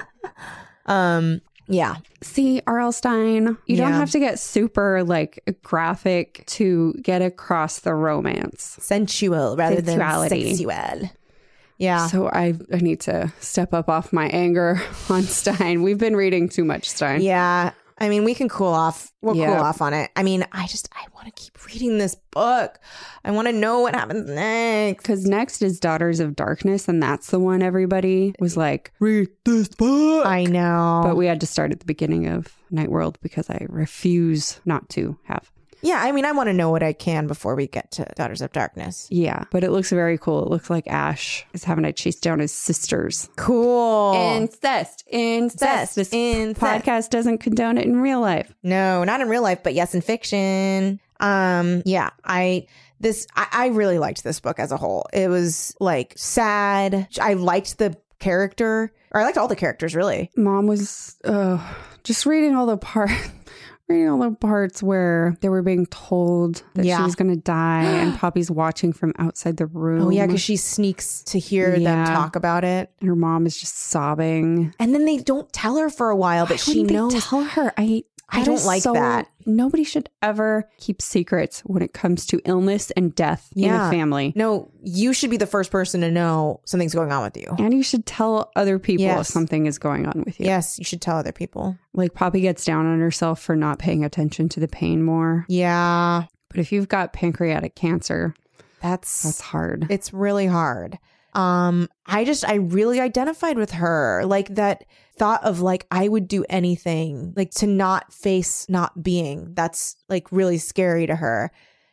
um, yeah. See, R L. Stein, you don't Yeah. have to get super like graphic to get across the romance. Sensual rather Sensuality. than sexual. Yeah. So I, I need to step up off my anger on Stein. We've been reading too much Stein. Yeah. I mean, we can cool off. We'll Yeah. cool off on it. I mean, I just, I want to keep reading this book. I want to know what happens next. Because next is Daughters of Darkness, and that's the one everybody was like, read this book. I know. But we had to start at the beginning of Night World because I refuse not to have. yeah, I mean, I want to know what I can before we get to Daughters of Darkness. Yeah, but it looks very cool. It looks like Ash is having to chase down his sisters. Cool. Incest. Incest. This Incest. podcast doesn't condone it in real life. No, not in real life, but yes, in fiction. Um, yeah, I this I, I really liked this book as a whole. It was like sad. I liked the character, or I liked all the characters really. Mom was uh, just reading all the part. reading all the parts where they were being told that Yeah. she was going to die and Poppy's watching from outside the room. Oh, yeah, because she sneaks to hear Yeah. them talk about it. And her mom is just sobbing. And then they don't tell her for a while, but Why she wouldn't they knows. tell her. I I that don't is like so- that. Nobody should ever keep secrets when it comes to illness and death in Yeah. a family. No, you should be the first person to know something's going on with you. And you should tell other people if Yes. something is going on with you. Yes, you should tell other people. Like Poppy gets down on herself for not paying attention to the pain more. Yeah, But if you've got pancreatic cancer, that's that's hard. it's really hard. Um, I just, I really identified with her. Like that thought of like, I would do anything, like to not face not being. That's like really scary to her.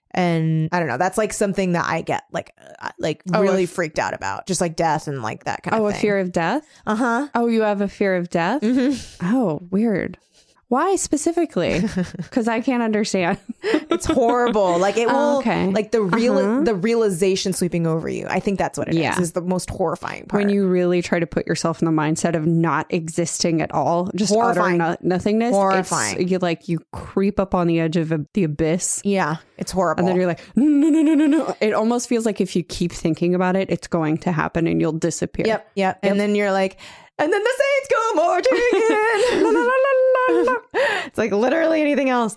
And I don't know, that's like something that I get like, uh, like Oh, really if- freaked out about, just like death and like that kind Oh, of a thing. fear of death? Uh huh. Oh, you have a fear of death? Mm-hmm. Oh, weird. Why specifically? Because I can't understand. It's horrible. Like it will, Oh, okay. like the real, Uh-huh. the realization sweeping over you. I think that's what it is. Yeah. Is the most horrifying part. When you really try to put yourself in the mindset of not existing at all, just Horrifying. utter no- nothingness. Horrifying. It's, you like you creep up on the edge of a, the abyss. yeah, it's horrible. And then you're like, no, no, no, no, no. It almost feels like if you keep thinking about it, it's going to happen and you'll disappear. Yep, yep. And then you're like, and then the saints go marching in. La, la, la, la, la. It's like literally anything else.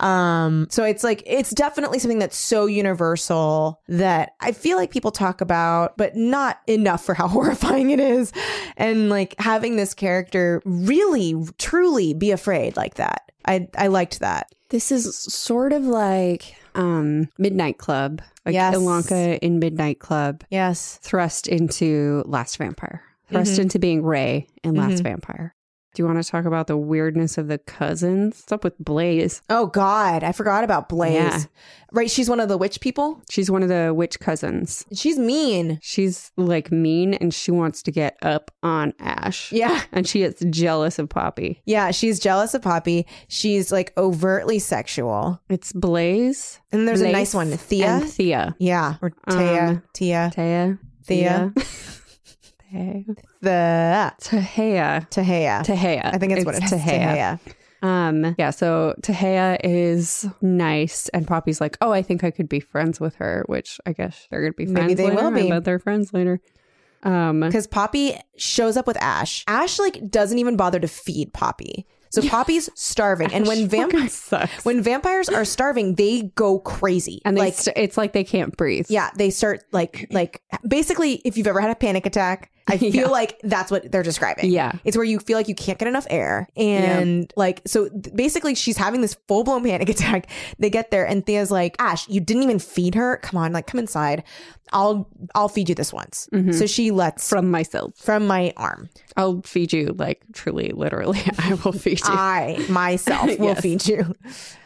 Um, so it's like, it's definitely something that's so universal that I feel like people talk about, but not enough for how horrifying it is. And like having this character really, truly be afraid like that. I, I liked that. This is sort of like um, Midnight Club. Like Yes. Ilonka in Midnight Club Yes. thrust into Last Vampire. Thrust Mhm. into being Ray in Last Mhm. Vampire. Do you want to talk about the weirdness of the cousins? What's up with Blaze? Oh God, I forgot about Blaze. Yeah. Right, she's one of the witch people. She's one of the witch cousins. She's mean. She's like mean and she wants to get up on Ash. Yeah. And she is jealous of Poppy. Yeah, she's jealous of Poppy. She's like overtly sexual. It's Blaze. And there's a Blaze nice one, Thea. And Thea. Yeah, or Taya, Um, Tia, Taya. Thea. Thea. the Tahea. Tahea. Tahea. I think it's, what it is. Tahea. Um, yeah, so Tahea is nice, and Poppy's like, oh, I think I could be friends with her, which I guess they're gonna be friends. Maybe they later. will be. I bet they're friends later. Um, Because Poppy shows up with Ash. Ash like doesn't even bother to feed Poppy. So Poppy's starving, and when Ash fucking vampires sucks. when vampires are starving, they go crazy. and they like st- it's like they can't breathe. yeah, they start like like basically if you've ever had a panic attack, I feel Yeah. like that's what they're describing. Yeah. It's where you feel like you can't get enough air. And like, so th- basically she's having this full blown panic attack. They get there and Thea's like, Ash, you didn't even feed her. Come on, like come inside. I'll, I'll feed you this once. So she lets from, From myself. from my arm. I'll feed you, like truly, literally. I will feed you. I myself will Yes. feed you.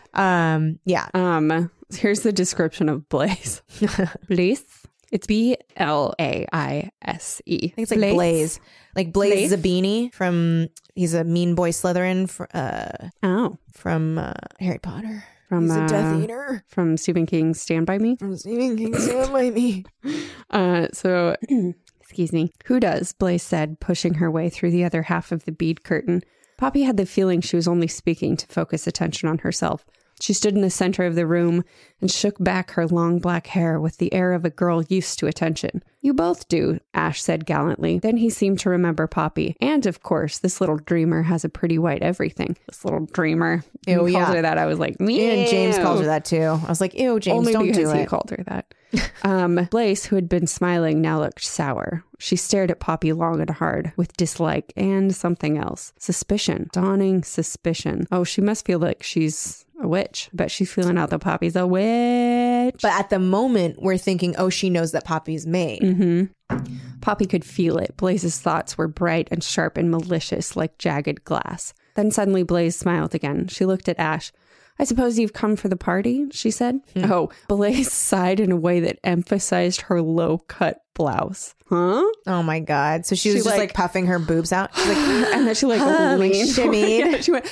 Um, yeah. Um, here's the description of Blaze. Blaze. It's B L A I S E. I think it's like Blaze. Like Blaze, Zabini from, he's a mean boy Slytherin fr- uh, Oh. from uh, Harry Potter. From, he's a Death uh, Eater. From Stephen King's Stand By Me. From Stephen King, Stand By Me. Uh, so, excuse me. Who does? Blaze said, pushing her way through the other half of the bead curtain. Poppy had the feeling she was only speaking to focus attention on herself. She stood in the center of the room and shook back her long black hair with the air of a girl used to attention. You both do, Ash said gallantly. Then he seemed to remember Poppy. And, of course, this little dreamer has a pretty white everything. This little dreamer. Ew, he called yeah. her that. I was like, me. And James calls her that too. I was like, ew, James, Only don't because do he it. called her that. um, Blaze, who had been smiling, now looked sour. She stared at Poppy long and hard, with dislike and something else. Suspicion. Dawning suspicion. Oh, she must feel like she's a witch. Bet she's feeling out that Poppy's a witch. But at the moment, we're thinking, oh, she knows that Poppy's made. Mm-hmm. Poppy could feel it. Blaze's thoughts were bright and sharp and malicious, like jagged glass. Then suddenly Blaze smiled again. She looked at Ash. I suppose you've come for the party, she said. Hmm. Oh, Blaze sighed in a way that emphasized her low-cut blouse. Huh? Oh my God. So she was She, just like, like- puffing her boobs out. She's like, And then she like Ah, like leaned. shimmied. Yeah, she went,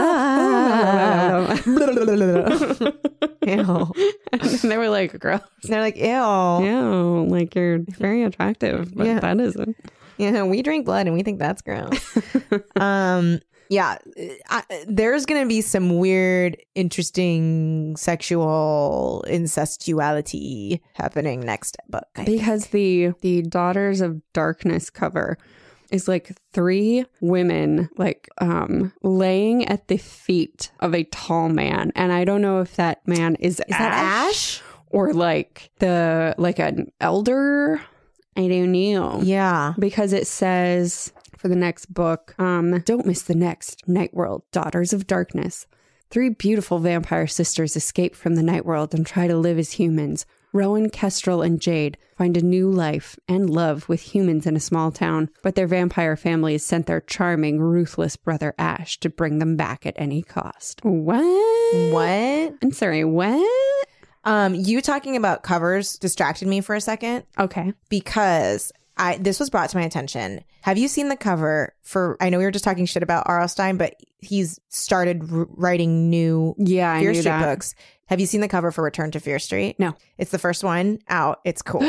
ah. ew. And then they were like, girl, And they're like, ew. yeah, like you're very attractive, but Yeah. that isn't. You know, we drink blood and we think that's gross. um, Yeah, I, there's going to be some weird, interesting sexual incestuality happening next book. I Because the the Daughters of Darkness cover is like three women like um laying at the feet of a tall man, and I don't know if that man is Is that Ash? or like the like an elder. I don't know. Yeah. Because it says for the next book, um, don't miss the next Night World, Daughters of Darkness. Three beautiful vampire sisters escape from the Night World and try to live as humans. Rowan, Kestrel, and Jade find a new life and love with humans in a small town, but their vampire families sent their charming, ruthless brother Ash to bring them back at any cost. What? What? I'm sorry, what? Um, you talking about covers distracted me for a second Okay. because I this was brought to my attention. Have you seen the cover for, I know we were just talking shit about R L. Stine, but he's started r- writing new Yeah, I Fear knew Street that. books. Have you seen the cover for Return to Fear Street? No. It's the first one out. It's cool.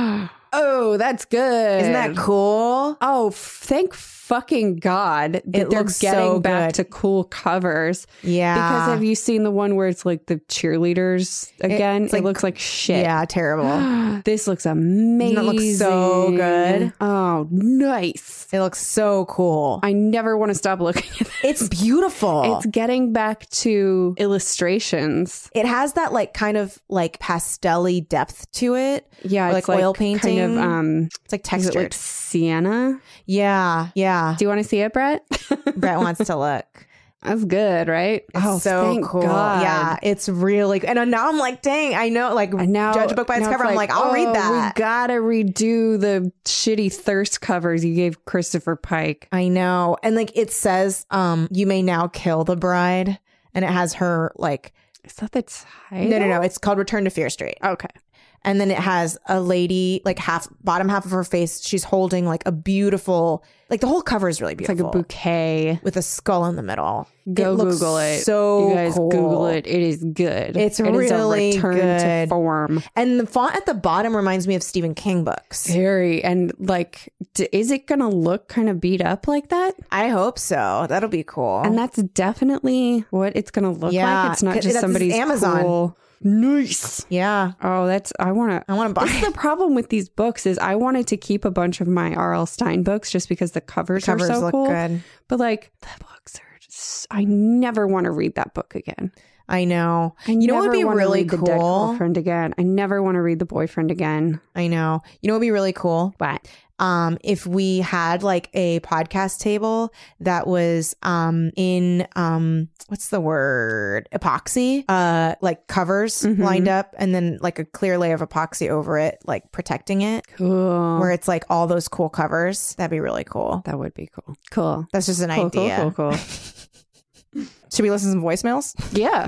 Oh, that's good. Isn't that cool? Oh, thank fucking God that It they're looks getting so back good. to cool covers. Yeah. Because have you seen the one where it's like the cheerleaders again? It's It like- looks like shit. Yeah, terrible. This looks amazing. Doesn't it look so good? Oh, nice. It looks so cool. I never want to stop looking at it. It's beautiful. It's getting back to illustrations. It has that like kind of like pastel-y depth to it. Yeah, Or it's like oil Kind of, painting. um, It's like is it textured. like sienna? yeah, yeah. Do you want to see it, Brett? Brett wants to look. That's good, right? It's oh, so thank cool. God. Yeah, it's really. And now I'm like, dang, I know. Like, And now, judge a book by its now cover. it's I'm like, I'll oh, read that. We gotta redo the shitty Thirst covers you gave Christopher Pike. I know. And like, it says, um, you may now kill the bride, and it has her like. Is that the title? No, no, no. It's called Return to Fear Street. Okay. And then it has a lady, like half, bottom half of her face. She's holding like a beautiful, like the whole cover is really It's beautiful. like a bouquet. With a skull in the middle. Go It looks Google it. So you guys cool. Google it. It is good. It's It is a really return good. to form. And the font at the bottom reminds me of Stephen King books. Very. And like, d- is it going to look kind of beat up like that? I hope so. That'll be cool. And that's definitely what it's going to look Yeah, like. It's not 'cause just that's somebody's Amazon. cool. Nice. yeah, Oh, that's, I want to. I want to buy. This is the problem with these books is I wanted to keep a bunch of my R L. Stine books just because the covers, Covers are so look cool. good. But like the books are just, I never want to read that book again. I know. I you know what never would be wanna really read The Dead cool? Girlfriend again. I never want to read The Boyfriend again. I know. You know what would be really cool? What? Um, if we had like a podcast table that was um in um what's the word? Epoxy. Uh like covers Mhm. lined up and then like a clear layer of epoxy over it, like protecting it. Cool. Where it's like all those cool covers. That'd be really cool. That would be cool. Cool. That's just an Cool, idea. cool, cool, cool. Should we listen to some voicemails? Yeah.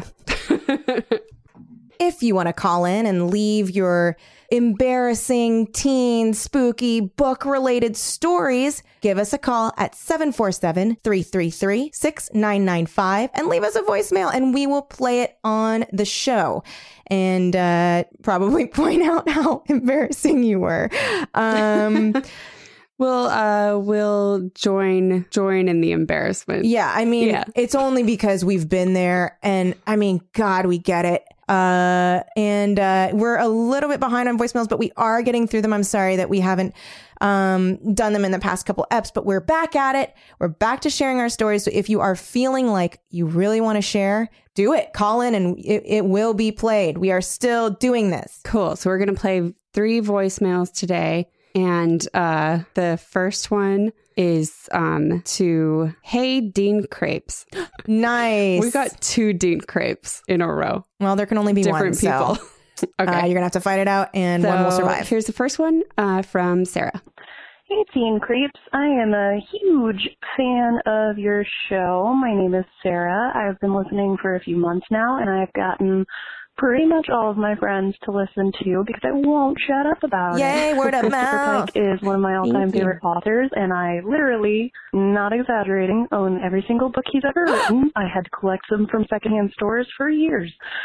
If you want to call in and leave your embarrassing, teen, spooky, book-related stories, give us a call at seven four seven, three three three, six nine nine five and leave us a voicemail and we will play it on the show and uh, probably point out how embarrassing you were. Um, We'll uh we'll join join in the embarrassment. yeah, I mean, Yeah. it's only because we've been there and I mean, God, we get it. Uh, and uh, we're a little bit behind on voicemails, but we are getting through them. I'm sorry that we haven't um, done them in the past couple eps, but we're back at it. We're back to sharing our stories. So if you are feeling like you really want to share, do it. Call in and it, it will be played. We are still doing this. Cool. So we're gonna play three voicemails today. And uh the first one is um to Hey Dean Crepes. Nice. We got two Dean Crepes in a row. well, there can only be Different one. people. So, Okay. uh, you're gonna have to fight it out, and one will So survive. Here's the first one uh, from Sarah. Hey, Teen Creeps. I am a huge fan of your show. My name is Sarah. I've been listening for a few months now, and I've gotten pretty much all of my friends to listen to because I won't shut up about Yay, it. word of Christopher mouth. Pike is one of my all-time Thank you. favorite authors, and I literally, not exaggerating, own every single book he's ever written. I had to collect them from secondhand stores for years.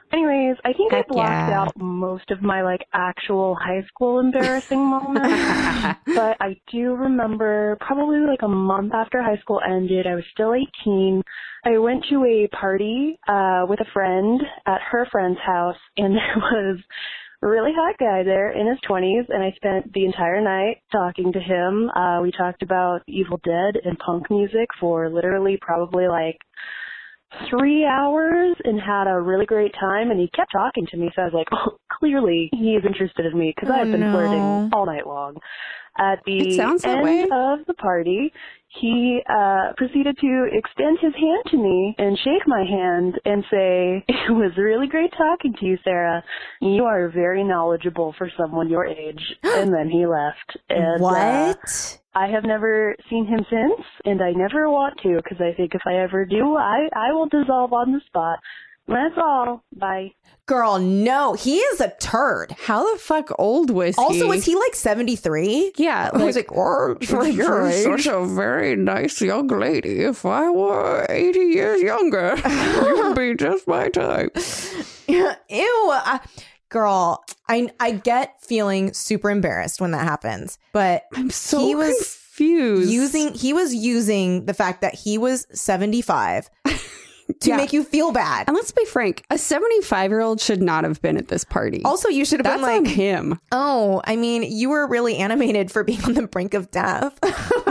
Anyways, I think Heck I blocked yeah. out most of my, like, actual high school embarrassing moments. But I do remember probably, like, a month after high school ended, I was still eighteen. I went to a party uh, with a friend at her friend's house, and there was a really hot guy there in his twenties, and I spent the entire night talking to him. Uh, we talked about Evil Dead and punk music for literally probably, like, three hours and had a really great time, and he kept talking to me, so I was like, oh, clearly he's interested in me, because Oh, I've been no. flirting all night long. At the It sounds that end way. of the party, he uh, proceeded to extend his hand to me and shake my hand and say, it was really great talking to you, Sarah. You are very knowledgeable for someone your age. And then he left. And, what? Uh, I have never seen him since, and I never want to, because I think if I ever do, I, I will dissolve on the spot. That's all. Bye. Girl, no. He is a turd. How the fuck old was he? Also, was he like seventy-three? Yeah, I was like, oh, for your age. such a very nice young lady. If I were eighty years younger, you'd be just my type. Ew. I, girl, I I get feeling super embarrassed when that happens, but I'm so he was confused. using he was using the fact that he was seventy-five to Yeah. make you feel bad. And let's be frank, a seventy-five-year-old should not have been at this party. Also, you should have That's been like, on him. oh, I mean, you were really animated for being on the brink of death.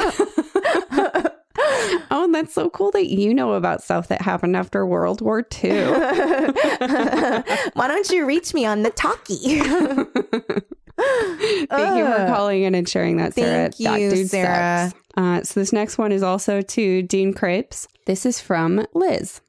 Oh, and that's so cool that you know about stuff that happened after World War Two. Why don't you reach me on the talkie? Thank you for calling in and sharing that, Sarah. Thank That you, dude Sarah. sucks. Uh, so this next one is also to Dean Crepes. This is from Liz.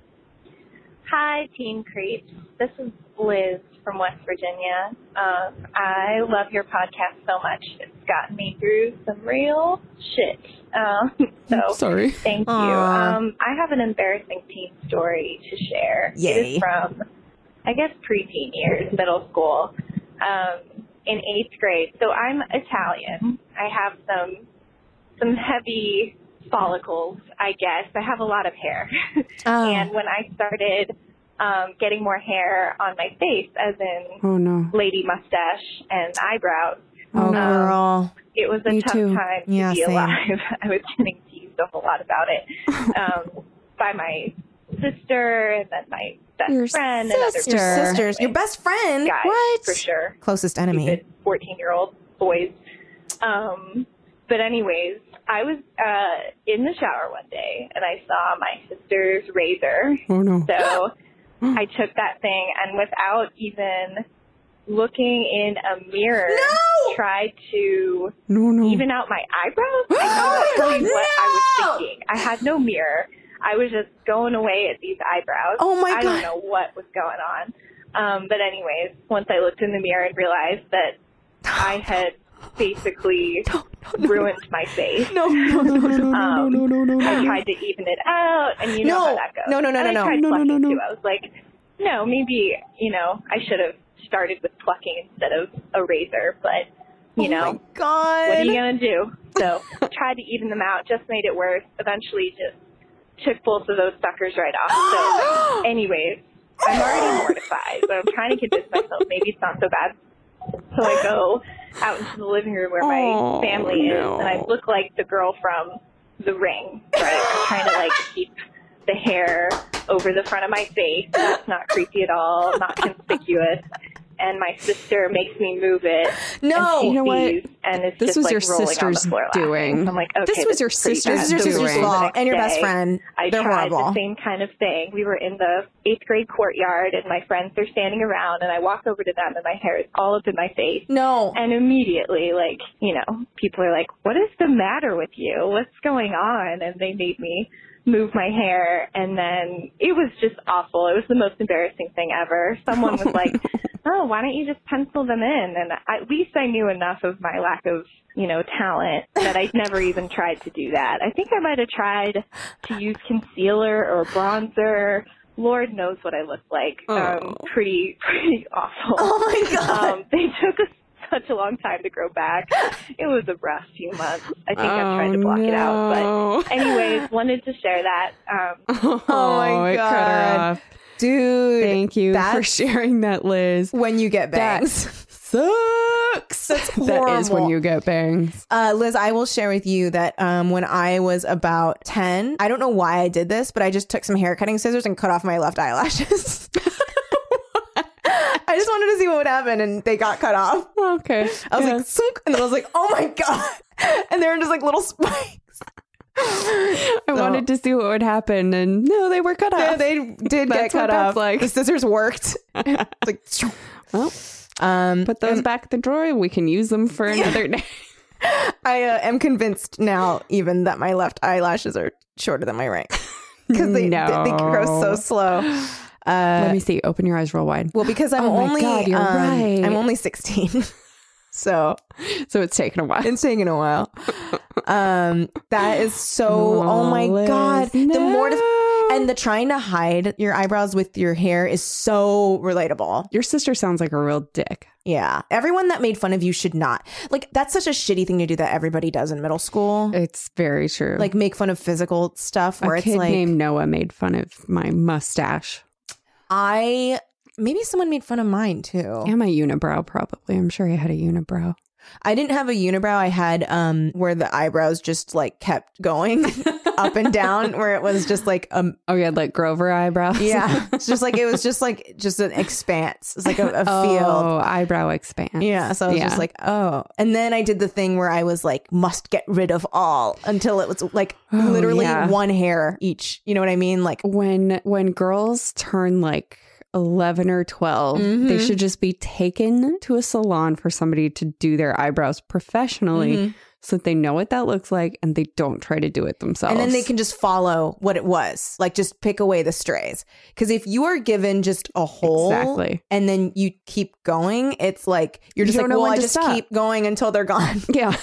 Hi, Teen Creeps. This is Liz from West Virginia. Um, I love your podcast so much. It's gotten me through some real shit. Um, so Sorry. thank you. Aw. Um, I have an embarrassing teen story to share. It Yay. is from, I guess, preteen years, middle school, um, in eighth grade. So I'm Italian. I have some some heavy follicles, I guess. I have a lot of hair. Oh. And when I started um, getting more hair on my face, as in Oh, no. lady mustache and eyebrows, Oh, um, girl. it was a Me tough too. time to Yeah, be same. alive. I was getting teased a whole lot about it um, by my sister and then my best Your friend sister. and other Your sisters, your Anyway, best friend. guys, What? for sure. Closest enemy. Stupid fourteen-year-old boys. Um, but anyways, I was uh, in the shower one day, and I saw my sister's razor. Oh, no. So I took that thing, and without even looking in a mirror, No! tried to No, no. even out my eyebrows. I know Oh that's my really God, what I no! was thinking. I had no mirror. I was just going away at these eyebrows. Oh my I God. don't know what was going on. Um, but anyways, once I looked in the mirror and realized that I had basically ruined my face. No, no, no, no, no, Um, no, no, no, I no. tried to even it out, and you know No. how that goes. No, no, no, and no, I no. tried No, no, plucking no, no. too. I was like, no, maybe, you know, I should have started with plucking instead of a razor, but, you oh know, my God. what are you going to do? So tried to even them out, just made it worse. Eventually just took both of those suckers right off. So anyways, I'm already mortified, but I'm trying to convince myself maybe it's not so bad. So I go out into the living room where my Oh, family is, no. and I look like the girl from The Ring, right? I'm trying to, like, keep the hair over the front of my face. That's not creepy at all, not conspicuous. And my sister makes me move it. No. and she You know what? sees, and it's This just was like your rolling sister's on the floor laughing. doing. I'm like, okay, This was is your pretty sister's bad. This is your doing. sister's So the fault next and your best day, friend. I They're tried horrible. the same kind of thing. We were in the eighth grade courtyard, and my friends are standing around, and I walk over to them, and my hair is all up in my face. No. And immediately, like, you know, people are like, what is the matter with you? What's going on? And they made me move my hair, and then it was just awful. It was the most embarrassing thing ever. Someone was like, oh, why don't you just pencil them in? And at least I knew enough of my lack of, you know, talent that I'd never even tried to do that. I think I might have tried to use concealer or bronzer. Lord knows what I looked like. Um, pretty, pretty awful. Oh my God. Um, they took us such a long time to grow back. It was a rough few months. I think I tried to block it out. no. But anyways, wanted to share that. Um, Oh my it cut her God. off. Dude. Thank you for that's sharing that, Liz. when you get bangs. That sucks. That's That is when horrible. you get bangs. Uh, Liz, I will share with you that um, when I was about ten, I don't know why I did this, but I just took some hair cutting scissors and cut off my left eyelashes. I just wanted to see what would happen, and they got cut off. Okay. I was Yeah. like, Sunk, and then I was like, oh my God. And they were just like little spikes. I So- wanted to see what would happen, and no, they were cut off. Yeah, they did get That's what cut that's off. like. The scissors worked. It's like, Well, um, put those back in the drawer. We can use them for another day. I uh, am convinced now, even that my left eyelashes are shorter than my right because they, No. they, they grow so slow. Uh, Let me see. Open your eyes real wide. well, because I'm Oh my only God, you're um, right. I'm only sixteen, so So it's taken a while. it's taken a while. Um, that is so. Oh, my Liz, God, the more no. and the trying to hide your eyebrows with your hair is so relatable. Your sister sounds like a real dick. Yeah, everyone that made fun of you should not. Like, that's such a shitty thing to do that everybody does in middle school. It's very true. Like, make fun of physical stuff where a it's kid like named Noah made fun of my mustache I maybe someone made fun of mine too. and my unibrow. Probably, I'm sure he had a unibrow. I didn't have a unibrow. I had um where the eyebrows just like kept going up and down, where it was just like um Oh, you had like Grover eyebrows. yeah, it's just like it was just like just an expanse. It's like a, a Oh, field. eyebrow expand. Yeah, so I was Yeah. just like, oh. And then I did the thing where I was like, must get rid of all until it was like Oh, literally yeah. one hair each. You know what I mean? Like, when when girls turn like eleven or twelve, they Mhm. should just be taken to a salon for somebody to do their eyebrows professionally Mhm. so that they know what that looks like and they don't try to do it themselves. and then they can just follow what it was, like just pick away the strays. Because if you are given just a hole Exactly. and then you keep going, it's like you're just You like, don't know well, when I to just stop. keep going until they're gone. Yeah.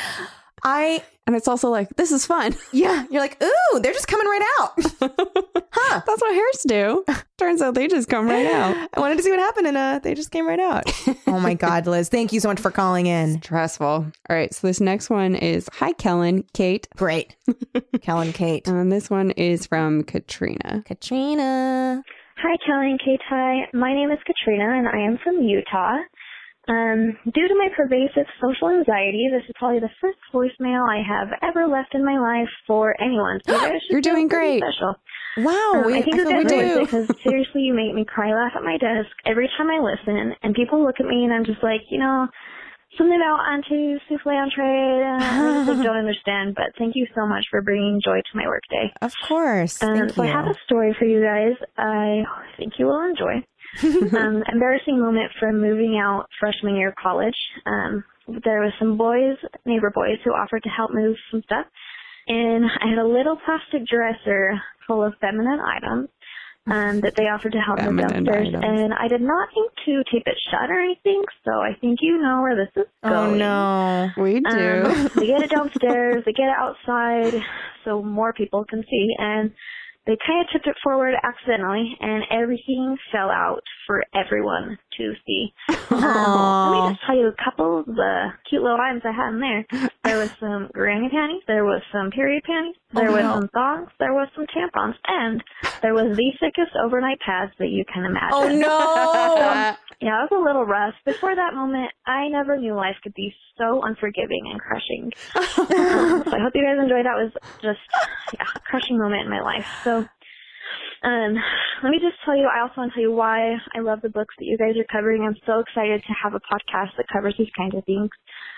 I And it's also like, this is fun. yeah, you're like, ooh, they're just coming right out. Huh. That's what hairs do. Turns out they just come right out. I wanted to see what happened, and uh, they just came right out. Oh my God, Liz, thank you so much for calling in. Stressful. All right. So this next one is, hi, Kellen, Kate. Great, Kellen, Kate, And this one is from Katrina. Katrina. Hi, Kelly and Kate. Hi. My name is Katrina, and I am from Utah. Um, due to my pervasive social anxiety, this is probably the first voicemail I have ever left in my life for anyone. So you guys should You're feel doing pretty great. Special. Wow, Um, we, I think I you're feel good we with do. it because seriously, you make me cry laugh at my desk every time I listen, and people look at me and I'm just like, you know, something about auntie souffle entree. Uh, I just like, don't understand. But thank you so much for bringing joy to my workday. Of course, Um, thank so you. I have a story for you guys. I think you will enjoy. um, embarrassing moment from moving out freshman year of college. Um, there was some boys, neighbor boys, who offered to help move some stuff, and I had a little plastic dresser full of feminine items um, that they offered to help move Feminine downstairs, items. and I did not think to tape it shut or anything, so I think you know where this is Oh going. no. We do. Um, they get it downstairs, they get it outside so more people can see, and they kind of tipped it forward accidentally, and everything fell out for everyone to see. Um, let me just tell you a couple of the cute little items I had in there. There was some granny panties, there was some period panties, there Oh, was no. some thongs, there was some tampons, and there was the thickest overnight pads that you can imagine. Oh no. Yeah, it was a little rough. Before that moment, I never knew life could be so unforgiving and crushing. Um, so I hope you guys enjoyed. That was just yeah, a crushing moment in my life. So um, let me just tell you, I also want to tell you why I love the books that you guys are covering. I'm so excited to have a podcast that covers these kinds of things.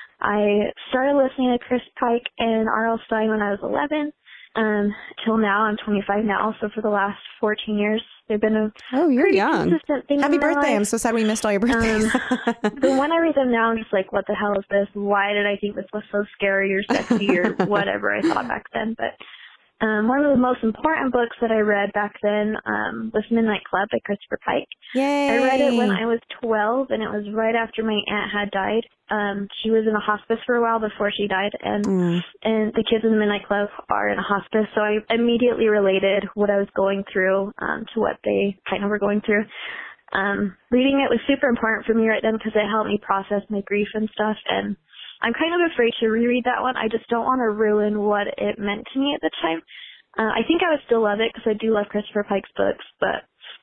I started listening to Chris Pike and R L. Stein when I was eleven. Um, till now, I'm twenty-five now, so for the last fourteen years, they've been a Oh, you're pretty young. consistent thing Happy in my birthday. life. I'm so sad we missed all your birthdays. Um, but when I read them now, I'm just like, what the hell is this? Why did I think this was so scary or sexy or whatever I thought back then? But um, one of the most important books that I read back then um, was Midnight Club by Christopher Pike. Yay. I read it when I was twelve, and it was right after my aunt had died. Um, she was in a hospice for a while before she died, and Mm. and the kids in the Midnight Club are in a hospice, so I immediately related what I was going through um, to what they kind of were going through. Um, reading it was super important for me right then because it helped me process my grief and stuff, and I'm kind of afraid to reread that one. I just don't want to ruin what it meant to me at the time. Uh, I think I would still love it because I do love Christopher Pike's books, but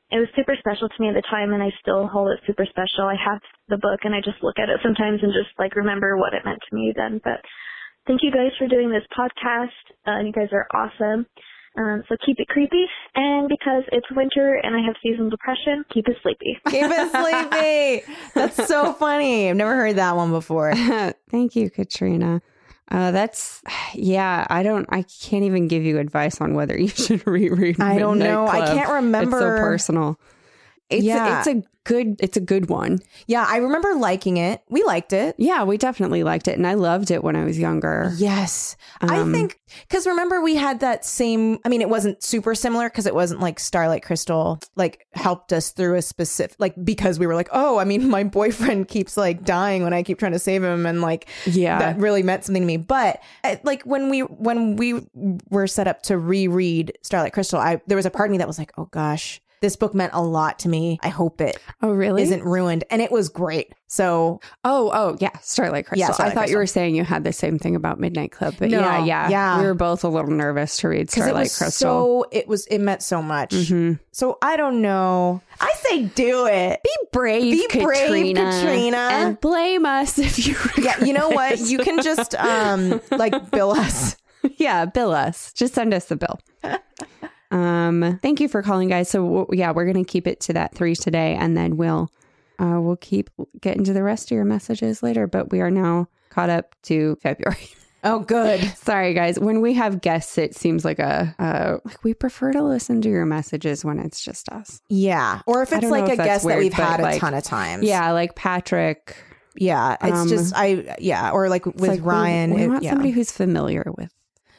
it was super special to me at the time, and I still hold it super special. I have the book, and I just look at it sometimes and just, like, remember what it meant to me then. But thank you guys for doing this podcast. Uh, you guys are awesome. Um, so keep it creepy. And because it's winter and I have seasonal depression, keep it sleepy. Keep it sleepy. That's so funny. I've never heard that one before. Thank you, Katrina. Uh, that's, yeah, I don't, I can't even give you advice on whether you should reread I don't Midnight know. I Club. can't remember. It's so personal. It's, Yeah. a, it's a good, it's a good one. Yeah, I remember liking it. We liked it. Yeah, we definitely liked it. And I loved it when I was younger. Yes. I Um, think, because remember we had that same, I mean, it wasn't super similar because it wasn't like Starlight Crystal, like helped us through a specific, like, because we were like, oh, I mean, my boyfriend keeps like dying when I keep trying to save him. And like, Yeah. that really meant something to me. But uh, like when we, when we were set up to reread Starlight Crystal, I, there was a part of me that was like, oh gosh, this book meant a lot to me. I hope it Oh, really? isn't ruined. And it was great. So Oh, oh, yeah. Starlight Crystal. Yeah, I Starlight thought you Crystal. were saying you had the same thing about Midnight Club. But No, yeah, yeah. yeah. We were both a little nervous to read because it Starlight was Crystal. so, it was, it meant so much. Mhm. So I don't know. I say do it. Be brave, Be brave, Katrina, Katrina. and blame us if you. Yeah, you know what? regret You can just um like bill us. it. Yeah, bill us. Just send us the bill. um, thank you for calling, guys. So w- yeah, we're gonna keep it to that three today, and then we'll uh we'll keep getting to the rest of your messages later. But we are now caught up to February. Oh, good. Sorry, guys. When we have guests, it seems like a uh, like we prefer to listen to your messages when it's just us. Yeah. Or if I it's don't know like if a that's guest that weird, we've but, had a like, ton of times. Yeah, like Patrick. Yeah. It's Um, just I yeah. Or like It's with like we- Ryan. we, it- want yeah. somebody who's familiar with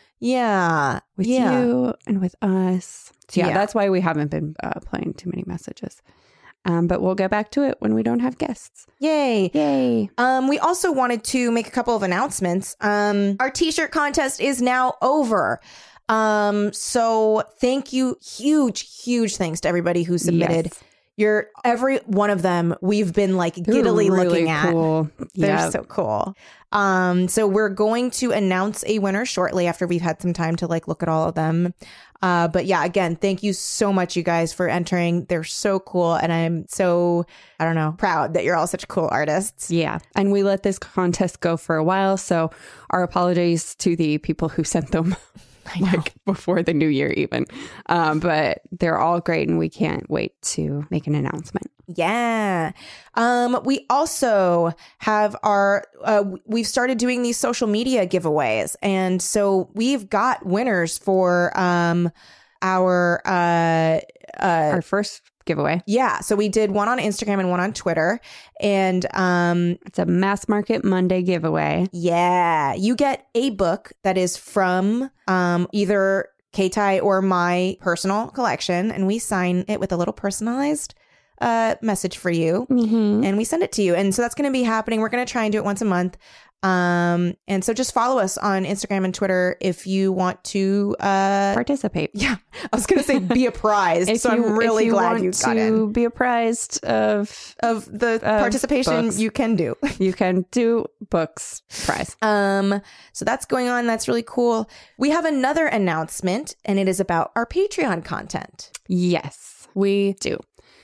yeah. with yeah. you and with us. So yeah, Yeah. that's why we haven't been uh, playing too many messages. Um, but we'll get back to it when we don't have guests. Yay. Yay! Um, we also wanted to make a couple of announcements. Um, our t-shirt contest is now over. Um, so thank you. Huge, huge thanks to everybody who submitted. Yes. You're every one of them. We've been like giddily They're really looking at. cool. They're Yeah. so cool. Um, so we're going to announce a winner shortly after we've had some time to like look at all of them. Uh, but yeah, again, thank you so much, you guys, for entering. They're so cool. And I'm so, I don't know, proud that you're all such cool artists. Yeah. And we let this contest go for a while. So our apologies to the people who sent them like before the new year even. Um, but they're all great and we can't wait to make an announcement. Yeah. Um, we also have our, uh, we've started doing these social media giveaways. And so we've got winners for, um, our, uh, uh, Our first giveaway. yeah. So we did one on Instagram and one on Twitter. And, um, It's a Mass Market Monday giveaway. yeah, you get a book that is from, um, either K-Tai or my personal collection. And we sign it with a little personalized uh message for you, Mm-hmm. and we send it to you. And so that's going to be happening. We're going to try and do it once a month. Um, and so just follow us on Instagram and Twitter if you want to. Uh, Participate. yeah, I was going to say be apprised. If so you- I'm really if you glad want you got to in. be apprised of, Of the of participation books. you can do. you can do books prize. Um, so that's going on. That's really cool. We have another announcement, and it is about our Patreon content. Yes, we do.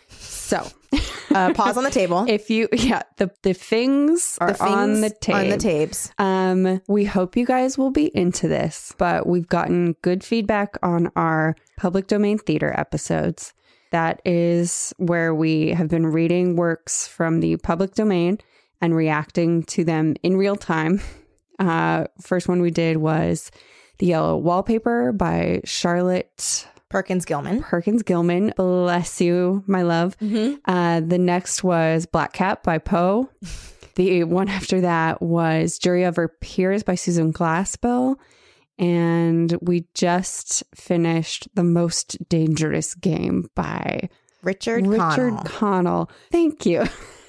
So Uh, pause on the table. if you, yeah, the, the things are the things on the tape. On the tapes. Um, we hope you guys will be into this, but we've gotten good feedback on our public domain theater episodes. That is where we have been reading works from the public domain and reacting to them in real time. Uh, first one we did was The Yellow Wallpaper by Charlotte Perkins Gilman. Perkins Gilman. Bless you, my love. Mm-hmm. Uh, the next was Black Cat by Poe. The one after that was Jury of Her Peers by Susan Glaspell. And we just finished The Most Dangerous Game by Richard, Richard Connell. Connell. Thank you.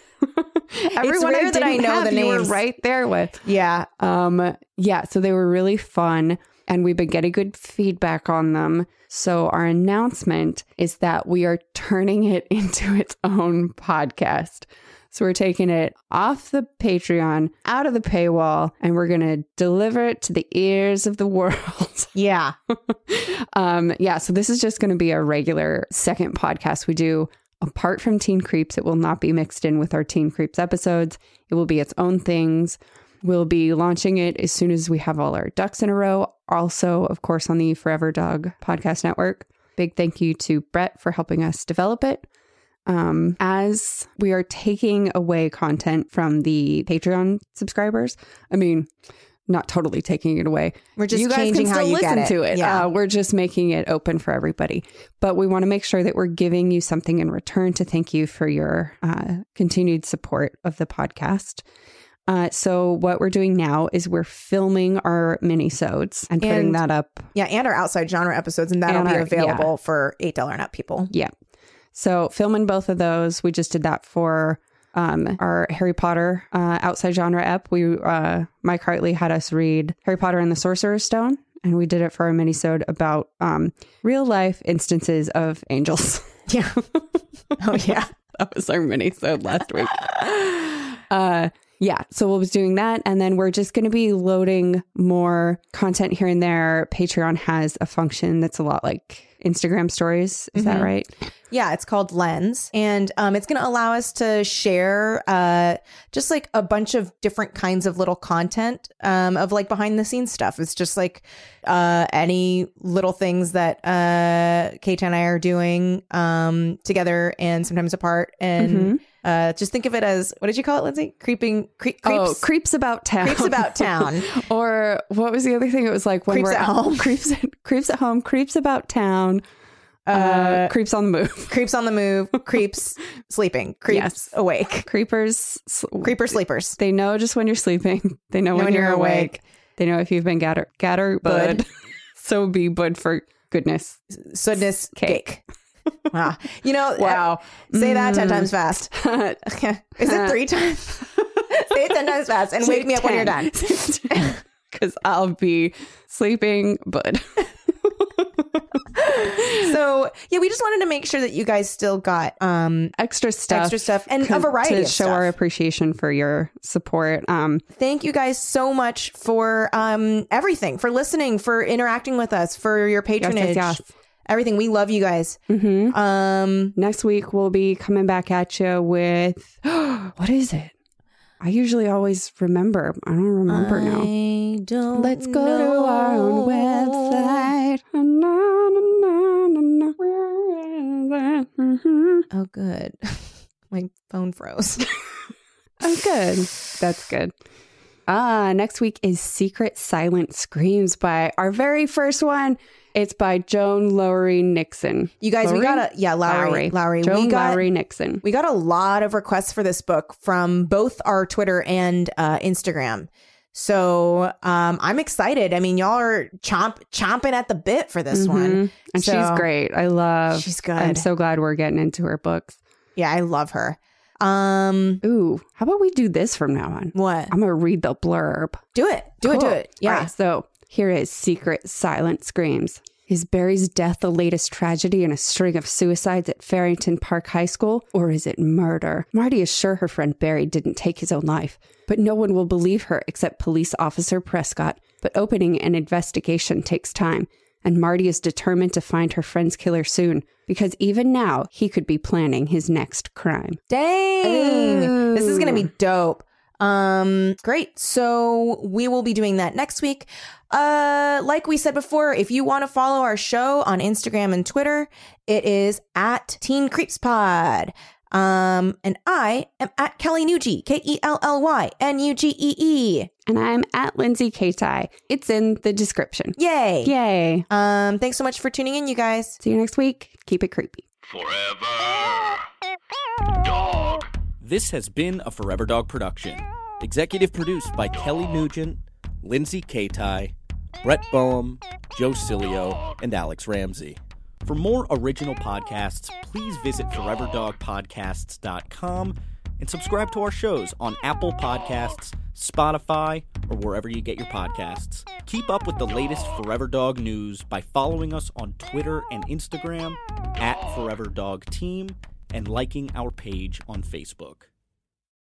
Everyone rare I that I didn't know have, the you were names. right there with. Yeah. Um, yeah, so they were really fun and we've been getting good feedback on them. So our announcement is that we are turning it into its own podcast. So we're taking it off the Patreon, out of the paywall, and we're going to deliver it to the ears of the world. Yeah. um, yeah. So this is just going to be a regular second podcast we do apart from Teen Creeps. It will not be mixed in with our Teen Creeps episodes. It will be its own things. We'll be launching it as soon as we have all our ducks in a row. Also, of course, on the Forever Dog Podcast Network. Big thank you to Brett for helping us develop it. Um, as we are taking away content from the Patreon subscribers, I mean, not totally taking it away. We're just you guys changing can still how you listen get it. to it. Yeah. Uh, we're just making it open for everybody. But we want to make sure that we're giving you something in return to thank you for your uh, continued support of the podcast. Uh, so what we're doing now is we're filming our mini-sodes and putting And- that up. Yeah, and our outside genre episodes, and that'll And be our- available yeah. for eight dollars and up people. Yeah. So filming both of those. We just did that for um, our Harry Potter uh, outside genre ep. We uh, Mike Hartley had us read Harry Potter and the Sorcerer's Stone, and we did it for a mini-sode about um, real life instances of angels. Yeah. Oh, yeah. That was our mini-sode last week. Uh, yeah, so we'll be doing that. And then we're just going to be loading more content here and there. Patreon has a function that's a lot like Instagram stories. Is that right? Yeah, it's called Lens. And um, it's going to allow us to share uh, just like a bunch of different kinds of little content um, of like behind the scenes stuff. It's just like uh, any little things that uh, Kate and I are doing um, together and sometimes apart. And Mm-hmm. uh, just think of it as, what did you call it, Lindsay? Creeping, cre- creeps, Oh, creeps about town. creeps about town. Or what was the other thing? It was like when Creeps we're at home. Creeps, creeps at home. Creeps about town. Uh, Uh, creeps on the move. Creeps on the move, creeps sleeping, creeps Yes. awake, Creepers. s- creeper sleepers. They know just when you're sleeping. They know, when, when you're, you're awake. awake. They know if you've been gatter gatter Bud. bud. So be bud for goodness. Soodness Cake. cake. Wow. You know, Wow. uh, say that ten Mm. times fast. Is it three times? Say it ten times fast and wake me up when you're done. Because I'll be sleeping, bud. So, yeah, we just wanted to make sure that you guys still got um Extra stuff. extra stuff and a co- variety to of show stuff. our appreciation for your support. Um, Thank you guys so much for um everything, for listening, for interacting with us, for your patronage. yes, yes. Everything. We love you guys. mhm. Um Next week we'll be coming back at you with what is it? I usually always remember. I don't remember now. I don't Let's go to our own website. Na, na, na, na, na. Where is it? Mhm. Oh, good. My phone froze. Oh, good. That's good. Ah, next week is Secret Silent Screams by our very first one. It's by Joan Lowry Nixon. You guys, we Lowry? got a yeah, Lowry, Lowry. Joan we got Lowry Nixon. we got a lot of requests for this book from both our Twitter and uh, Instagram. So um, I'm excited. I mean, y'all are chomp chomping at the bit for this one, Mhm. And So- she's great. I love. She's good. I'm so glad we're getting into her books. Yeah, I love her. Um, Ooh, how about we do this from now on? what? I'm gonna read the blurb. Do it. Do it. Do Cool. it. Yeah. All right, so here is Secret Silent Screams. Is Barry's death the latest tragedy in a string of suicides at Farrington Park High School, or is it murder? Marty is sure her friend Barry didn't take his own life, but no one will believe her except Police Officer Prescott. But opening an investigation takes time, and Marty is determined to find her friend's killer soon, because even now, he could be planning his next crime. Dang. This is going to Ooh. be dope. Um, great. So we will be doing that next week. Uh, like we said before, if you want to follow our show on Instagram and Twitter, it is at Teen Creeps Pod. Um, and I am at Kelly Nugie, K E L L Y N U G E E. And I'm at Lindsay Katai. It's in the description. Yay. Yay. Um, thanks so much for tuning in, you guys. See you next week. Keep it creepy. Forever Dog. This has been a Forever Dog production. Executive produced by Kelly Nugent, Lindsay Katai, Brett Boehm, Joe Cilio, and Alex Ramsey. For more original podcasts, please visit forever dog podcasts dot com and subscribe to our shows on Apple Podcasts, Spotify, or wherever you get your podcasts. Keep up with the latest Forever Dog news by following us on Twitter and Instagram at Forever Dog Team and liking our page on Facebook.